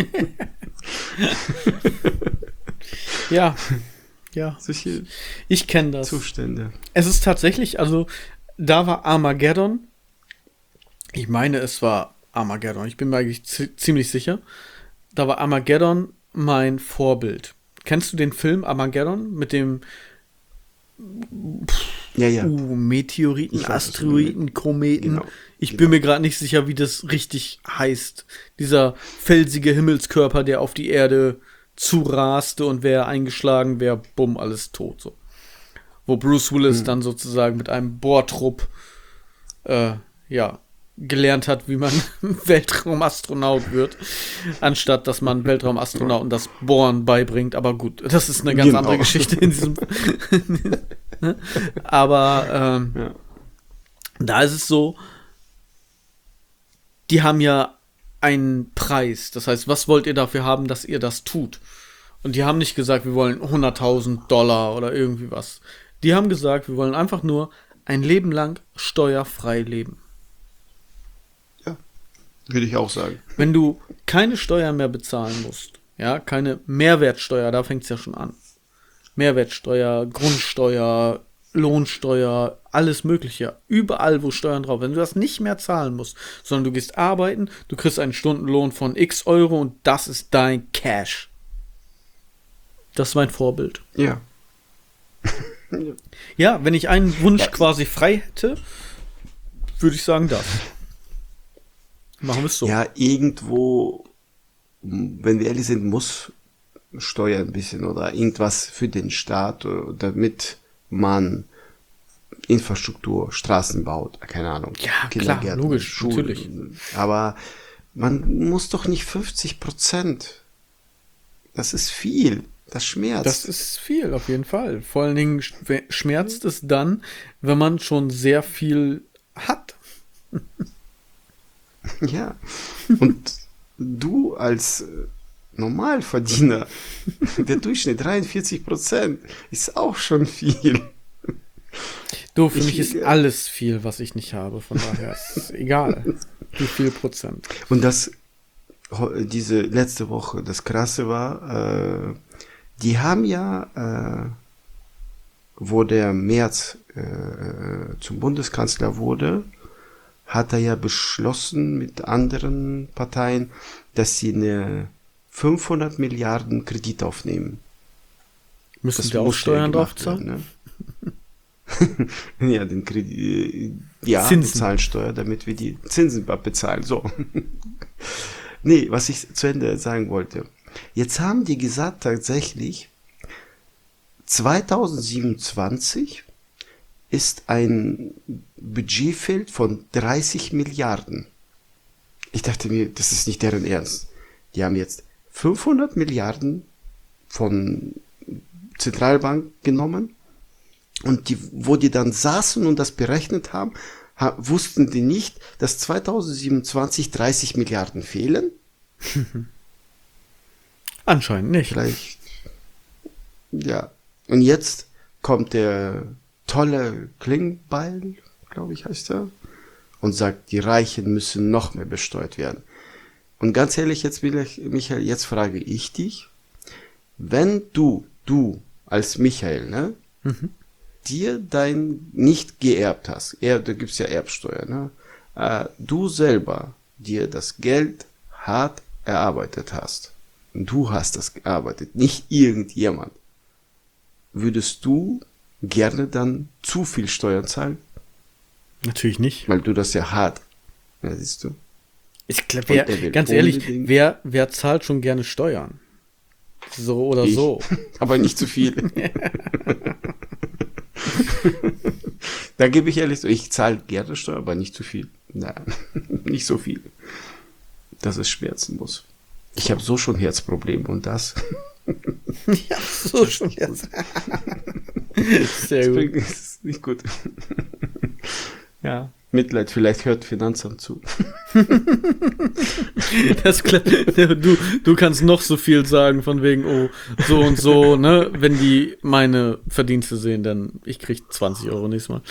Ja, ja. Solche Ich kenne das. Zustände. Es ist tatsächlich, also da war Armageddon. Ich meine, es war Armageddon. Ich bin mir eigentlich zi- ziemlich sicher. Da war Armageddon mein Vorbild. Kennst du den Film Armageddon mit dem Ja, ja. uh, Meteoriten, Ich weiß, was du Asteroiden, Kometen? Genau, Ich genau. bin mir gerade nicht sicher, wie das richtig heißt. Dieser felsige Himmelskörper, der auf die Erde zuraste und wer eingeschlagen wäre, bumm, alles tot. So. Wo Bruce Willis Hm. dann sozusagen mit einem Bohrtrupp äh, ja, gelernt hat, wie man Weltraumastronaut wird, anstatt dass man Weltraumastronauten das Bohren beibringt. Aber gut, das ist eine ganz Genau. andere Geschichte in diesem. Ne? Aber ähm, Ja. da ist es so, die haben ja einen Preis. Das heißt, was wollt ihr dafür haben, dass ihr das tut? Und die haben nicht gesagt, wir wollen hunderttausend Dollar oder irgendwie was. Die haben gesagt, wir wollen einfach nur ein Leben lang steuerfrei leben. Ja, würde ich auch sagen. Wenn du keine Steuern mehr bezahlen musst, ja, keine Mehrwertsteuer, da fängt es ja schon an. Mehrwertsteuer, Grundsteuer, Lohnsteuer, alles Mögliche. Überall, wo Steuern drauf. Wenn du das nicht mehr zahlen musst, sondern du gehst arbeiten, du kriegst einen Stundenlohn von x Euro und das ist dein Cash. Das ist mein Vorbild. Ja. Ja, wenn ich einen Wunsch quasi frei hätte, würde ich sagen das. Machen wir es so. Ja, irgendwo, wenn wir ehrlich sind, muss Steuer ein bisschen oder irgendwas für den Staat, damit man Infrastruktur, Straßen baut, keine Ahnung. Ja, klar, logisch, Schulen. natürlich. Aber man muss doch nicht fünfzig Prozent. Das ist viel. Das schmerzt. Das ist viel, auf jeden Fall. Vor allen Dingen schmerzt es dann, wenn man schon sehr viel hat. Ja. Und du als Normalverdiener, der Durchschnitt dreiundvierzig Prozent, ist auch schon viel. Du, für ich, mich ist alles viel, was ich nicht habe. Von daher ist es egal, wie viel Prozent. Und das, diese letzte Woche, das Krasse war, äh, die haben ja, äh, wo der Merz äh, zum Bundeskanzler wurde, hat er ja beschlossen mit anderen Parteien, dass sie eine fünfhundert Milliarden Kredit aufnehmen. Müssen das wir auch Steuern drauf zahlen? Ne? Ja, den Kredit, ja, Zinsen. bezahlen Steuer, damit wir die Zinsen bezahlen. So. Nee, was ich zu Ende sagen wollte. Jetzt haben die gesagt, tatsächlich, zwanzig siebenundzwanzig ist ein Budgetfeld von dreißig Milliarden. Ich dachte mir, das ist nicht deren Ernst. Die haben jetzt fünfhundert Milliarden von Zentralbank genommen und die, wo die dann saßen und das berechnet haben, ha, wussten die nicht, dass zwanzig siebenundzwanzig dreißig Milliarden fehlen. Anscheinend nicht. Vielleicht. Ja. Und jetzt kommt der tolle Klingbeil, glaube ich, heißt er, und sagt, die Reichen müssen noch mehr besteuert werden. Und ganz ehrlich, jetzt will ich, Michael, jetzt frage ich dich, wenn du, du als Michael, ne, Mhm. dir dein nicht geerbt hast, er, da gibt's ja Erbsteuer, ne, äh, du selber dir das Geld hart erarbeitet hast, und du hast das gearbeitet, nicht irgendjemand, würdest du gerne dann zu viel Steuern zahlen? Natürlich nicht. Weil du das ja hart, ja, siehst du. Ich glaube, wer, ganz ehrlich, unbedingt- wer, wer zahlt schon gerne Steuern? So oder Ich. so. Aber nicht zu viel. Da gebe ich ehrlich zu, ich zahle gerne Steuer, aber nicht zu viel. Nein, nicht so viel, dass es schmerzen muss. Ich habe so schon Herzprobleme und das. Ja, so schon jetzt. Sehr Das gut. bringt- das ist nicht gut. Ja, Mitleid, vielleicht hört Finanzamt zu. Das, kla- du, du kannst noch so viel sagen von wegen, oh, so und so, ne? Wenn die meine Verdienste sehen, dann ich krieg zwanzig Euro nächstes Mal.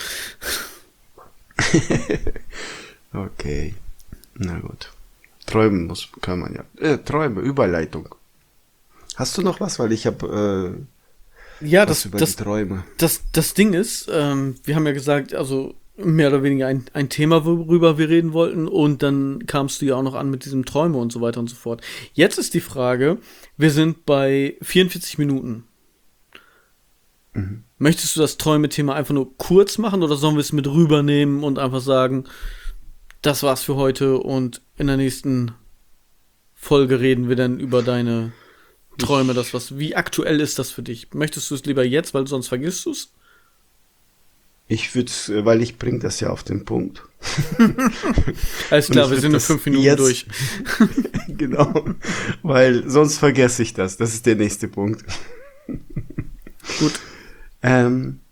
Okay, na gut. Träumen muss, kann man ja. Äh, Träume, Überleitung. Hast du noch was? Weil ich habe äh, Ja, was das, über das, die Träume. das, das Ding ist, ähm, wir haben ja gesagt, also mehr oder weniger ein, ein Thema, worüber wir reden wollten, und dann kamst du ja auch noch an mit diesem Träume und so weiter und so fort. Jetzt ist die Frage, wir sind bei vierundvierzig Minuten. Mhm. Möchtest du das Träume-Thema einfach nur kurz machen oder sollen wir es mit rübernehmen und einfach sagen, das war's für heute und in der nächsten Folge reden wir dann über deine Träume, das was, wie aktuell ist das für dich? Möchtest du es lieber jetzt, weil sonst vergisst du es? Ich würde es, weil ich bringe das ja auf den Punkt. Alles Und klar, ich wir würd sind in das fünf Minuten jetzt- durch. Genau, weil sonst vergesse ich das. Das ist der nächste Punkt. Gut. Ähm,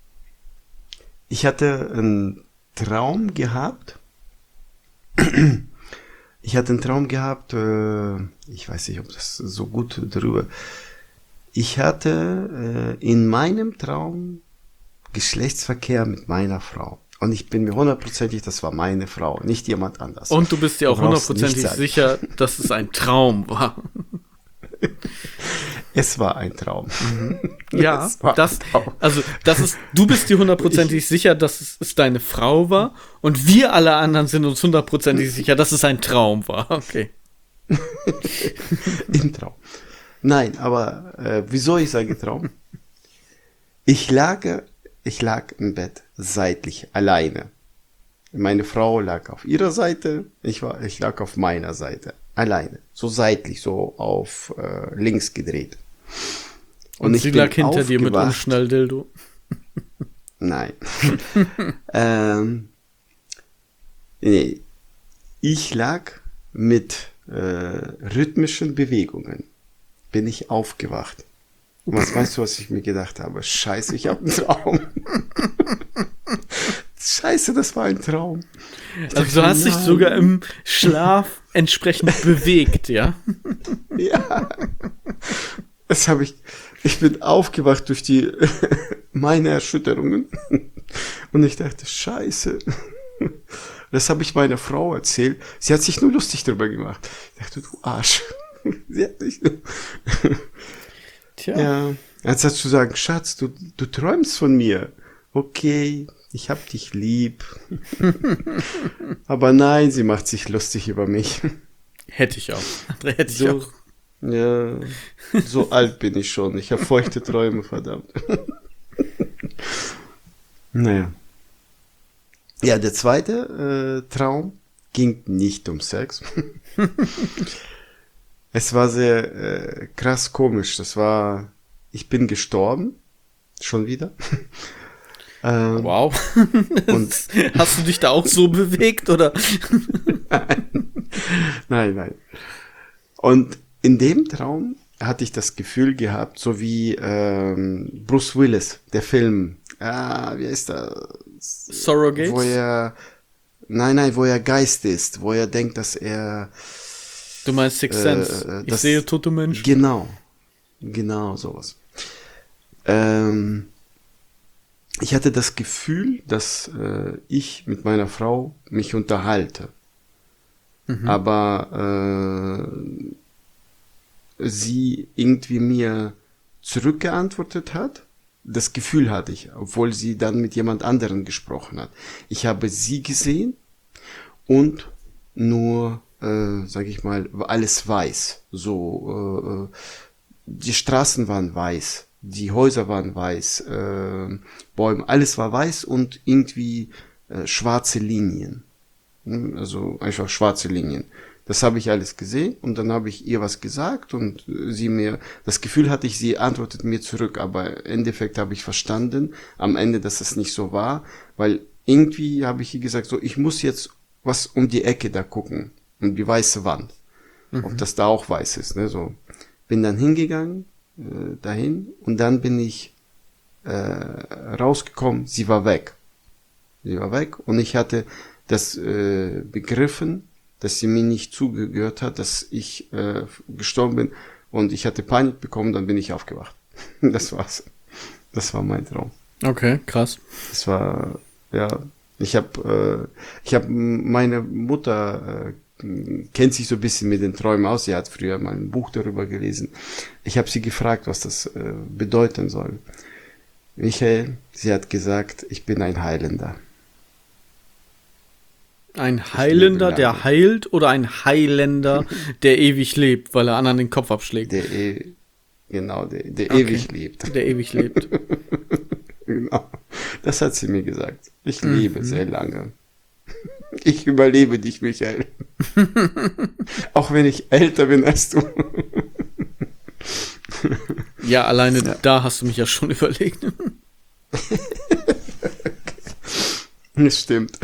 ich hatte einen Traum gehabt. ich hatte einen Traum gehabt, äh, ich weiß nicht, ob das so gut darüber. Ich hatte äh, in meinem Traum Geschlechtsverkehr mit meiner Frau. Und ich bin mir hundertprozentig, das war meine Frau, nicht jemand anders. Und du bist dir auch brauchst nicht hundertprozentig sagen. sicher, dass es ein Traum war. Es war ein Traum. Ja, Es war das, ein Traum. also, das ist, du bist dir hundertprozentig sicher, dass es, es deine Frau war und wir alle anderen sind uns hundertprozentig sicher, dass es ein Traum war. Okay. Im Traum. Nein, aber äh, wieso ich sage Traum? Ich lag, ich lag im Bett seitlich, alleine. Meine Frau lag auf ihrer Seite, ich, war, ich lag auf meiner Seite, alleine. So seitlich, so auf äh, links gedreht. Und, und sie lag hinter dir mit aufgewacht. Umschnalldildo. Nein. ähm, nee. Ich lag mit äh, rhythmischen Bewegungen. Bin ich aufgewacht. Und was weißt du, was ich mir gedacht habe? Scheiße, ich habe einen Traum. Scheiße, das war ein Traum. Ich also dachte, du hast nein. dich sogar im Schlaf entsprechend bewegt, ja? Ja. Das habe ich. Ich bin aufgewacht durch die meine Erschütterungen. Und ich dachte, Scheiße. Das habe ich meiner Frau erzählt. Sie hat sich nur lustig darüber gemacht. Ich dachte, du Arsch. Sie hat sich nur Tja. Ja. Als hat zu sagen, Schatz, du, du träumst von mir. Okay, ich hab dich lieb. Aber nein, sie macht sich lustig über mich. Hätte ich auch. André, hätte ich So, auch. ja, so alt bin ich schon. Ich habe feuchte Träume, verdammt. Naja. Ja, der zweite äh, Traum ging nicht um Sex. Es war sehr äh, krass komisch. Das war, ich bin gestorben. Schon wieder. ähm, Wow. Und hast du dich da auch so bewegt, oder? Nein, nein. Und in dem Traum hatte ich das Gefühl gehabt, so wie ähm, Bruce Willis, der Film, ah, wie heißt der? Surrogates? Wo er, nein, nein, wo er Geist ist, wo er denkt, dass er, Du meinst Sixth Sense? äh, Ich das- sehe tote Menschen. genau, genau sowas. Ähm, ich hatte das Gefühl, dass äh, ich mit meiner Frau mich unterhalte. Mhm. Aber äh, sie irgendwie mir zurückgeantwortet hat. Das Gefühl hatte ich, obwohl sie dann mit jemand anderem gesprochen hat. Ich habe sie gesehen und nur, äh, sage ich mal, alles weiß. So, äh, die Straßen waren weiß, die Häuser waren weiß, äh, Bäume, alles war weiß und irgendwie äh, schwarze Linien. Also einfach schwarze Linien. Das habe ich alles gesehen und dann habe ich ihr was gesagt und sie mir, das Gefühl hatte ich, sie antwortet mir zurück, aber im Endeffekt habe ich verstanden am Ende, dass es nicht so war, weil irgendwie habe ich ihr gesagt, so, ich muss jetzt was um die Ecke da gucken, um die weiße Wand, mhm. ob das da auch weiß ist, ne, so. Bin dann hingegangen, äh, dahin und dann bin ich äh, rausgekommen, sie war weg. Sie war weg und ich hatte das äh, begriffen, dass sie mir nicht zugehört hat, dass ich äh, gestorben bin und ich hatte Panik bekommen, dann bin ich aufgewacht. Das war's. Das war mein Traum. Okay, krass. Das war, ja, ich habe, äh, ich habe meine Mutter äh, kennt sich so ein bisschen mit den Träumen aus. Sie hat früher mal ein Buch darüber gelesen. Ich habe sie gefragt, was das äh, bedeuten soll. Michael, sie hat gesagt, ich bin ein Heilender. Ein Heilender, der heilt, oder ein Heiländer, der ewig lebt, weil er anderen den Kopf abschlägt? Der e genau, der, der Okay. ewig lebt. Der ewig lebt. Genau. Das hat sie mir gesagt. Ich lebe mhm. sehr lange. Ich überlebe dich, Michael. Auch wenn ich älter bin als du. Ja, alleine Ja. da hast du mich ja schon überlegt. Das stimmt.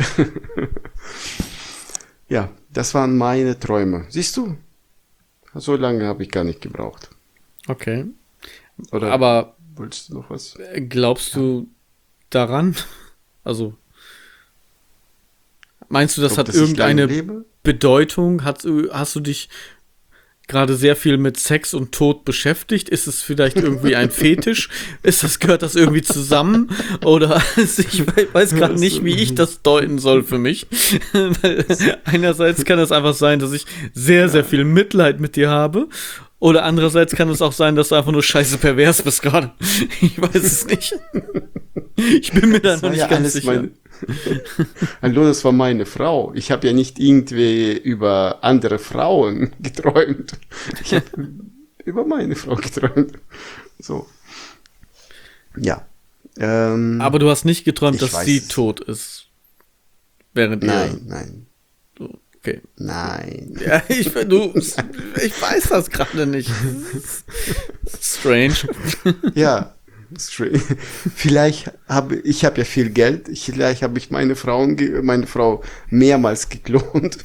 Ja, das waren meine Träume. Siehst du? So lange habe ich gar nicht gebraucht. Okay. Oder Aber wolltest du noch was? glaubst du daran? Also, Meinst du, das Ob hat dass ich irgendeine lange lebe? Bedeutung? Hast, du- hast du dich gerade sehr viel mit Sex und Tod beschäftigt? Ist es vielleicht irgendwie ein Fetisch? Ist das, gehört das irgendwie zusammen? Oder ich we- weiß gerade nicht, wie ich das deuten soll für mich. Weil einerseits kann es einfach sein, dass ich sehr, sehr viel Mitleid mit dir habe. Oder andererseits kann es auch sein, dass du einfach nur scheiße pervers bist gerade. Ich weiß es nicht. Ich bin mir da Das noch war nicht ja ganz alles sicher. meine. Hallo, das war meine Frau. Ich habe ja nicht irgendwie über andere Frauen geträumt. Ich habe über meine Frau geträumt. So. Ja. Ähm, Aber du hast nicht geträumt, ich dass weiß sie es. tot ist. Während nein, ihr. nein, Okay. nein. Ja, ich, du, ich weiß das gerade nicht. Strange. Ja. stra- Vielleicht habe ich habe ja viel Geld. Ich, vielleicht habe ich meine Frauen, ge- meine Frau mehrmals geklont.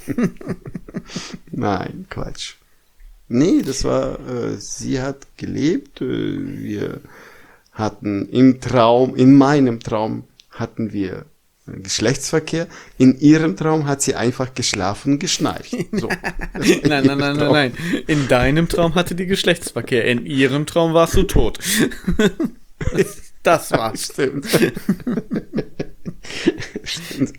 Nein, Quatsch. Nee, das war, äh, sie hat gelebt. Äh, wir hatten im Traum, in meinem Traum hatten wir Geschlechtsverkehr. In ihrem Traum hat sie einfach geschlafen und geschnarcht. So. Das war Nein, nein, ihr nein, nein, Traum. nein. In deinem Traum hatte die Geschlechtsverkehr. In ihrem Traum warst du tot. Das war's. Stimmt. Stimmt.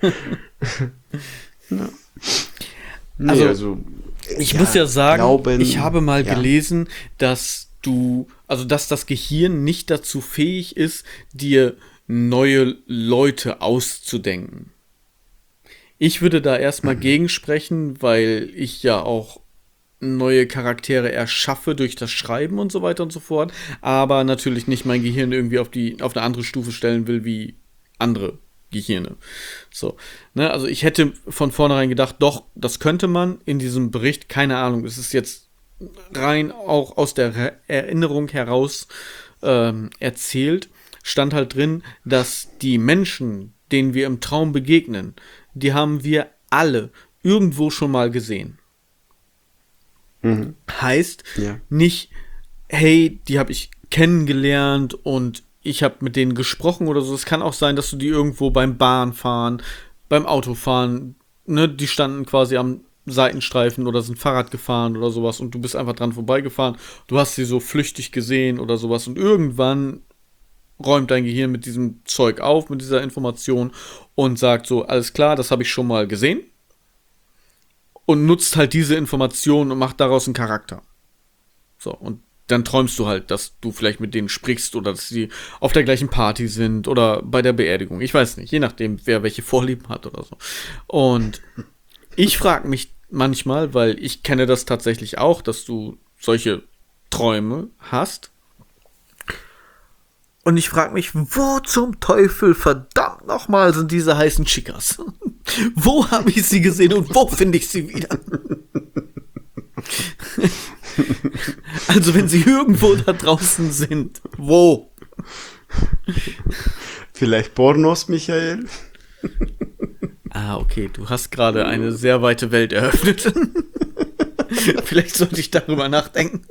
Ja. Nee, Also, also, Ich muss ja sagen, glauben, ich habe mal ja. gelesen, dass du, also dass das Gehirn nicht dazu fähig ist, dir neue Leute auszudenken. Ich würde da erstmal Mhm. gegen sprechen, weil ich ja auch neue Charaktere erschaffe durch das Schreiben und so weiter und so fort, aber natürlich nicht mein Gehirn irgendwie auf die auf eine andere Stufe stellen will wie andere Gehirne. So, ne, also ich hätte von vornherein gedacht, doch, das könnte man in diesem Bericht, keine Ahnung, es ist jetzt rein auch aus der Re- Erinnerung heraus ähm, erzählt, stand halt drin, dass die Menschen, denen wir im Traum begegnen, die haben wir alle irgendwo schon mal gesehen. Mhm. Heißt Ja. nicht, hey, die habe ich kennengelernt und ich habe mit denen gesprochen oder so. Es kann auch sein, dass du die irgendwo beim Bahnfahren, beim Autofahren, ne, die standen quasi am Seitenstreifen oder sind Fahrrad gefahren oder sowas und du bist einfach dran vorbeigefahren. Du hast sie so flüchtig gesehen oder sowas und irgendwann räumt dein Gehirn mit diesem Zeug auf, mit dieser Information und sagt so, alles klar, das habe ich schon mal gesehen und nutzt halt diese Information und macht daraus einen Charakter. So, und dann träumst du halt, dass du vielleicht mit denen sprichst oder dass sie auf der gleichen Party sind oder bei der Beerdigung. Ich weiß nicht, je nachdem, wer welche Vorlieben hat oder so. Und ich frage mich manchmal, weil ich kenne das tatsächlich auch, dass du solche Träume hast. Und ich frage mich, wo zum Teufel verdammt nochmal sind diese heißen Chicas? Wo habe ich sie gesehen und wo finde ich sie wieder? Also wenn sie irgendwo da draußen sind, wo? Vielleicht Pornos, Michael? Ah, okay, du hast gerade eine sehr weite Welt eröffnet. Vielleicht sollte ich darüber nachdenken.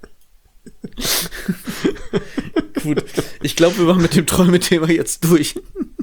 Gut, ich glaube, wir waren mit dem Träumethema jetzt durch.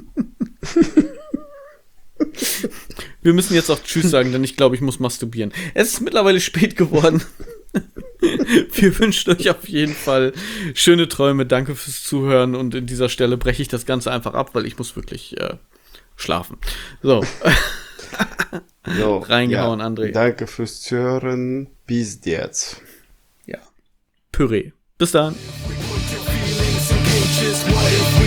Wir müssen jetzt auch Tschüss sagen, denn ich glaube, ich muss masturbieren. Es ist mittlerweile spät geworden. Wir wünschen euch auf jeden Fall schöne Träume. Danke fürs Zuhören und in dieser Stelle breche ich das Ganze einfach ab, weil ich muss wirklich äh, schlafen. So. So, Reingehauen, ja. André. Danke fürs Zuhören. Bis jetzt. Ja. Püree. Bis dann. Put your feelings in cages. What if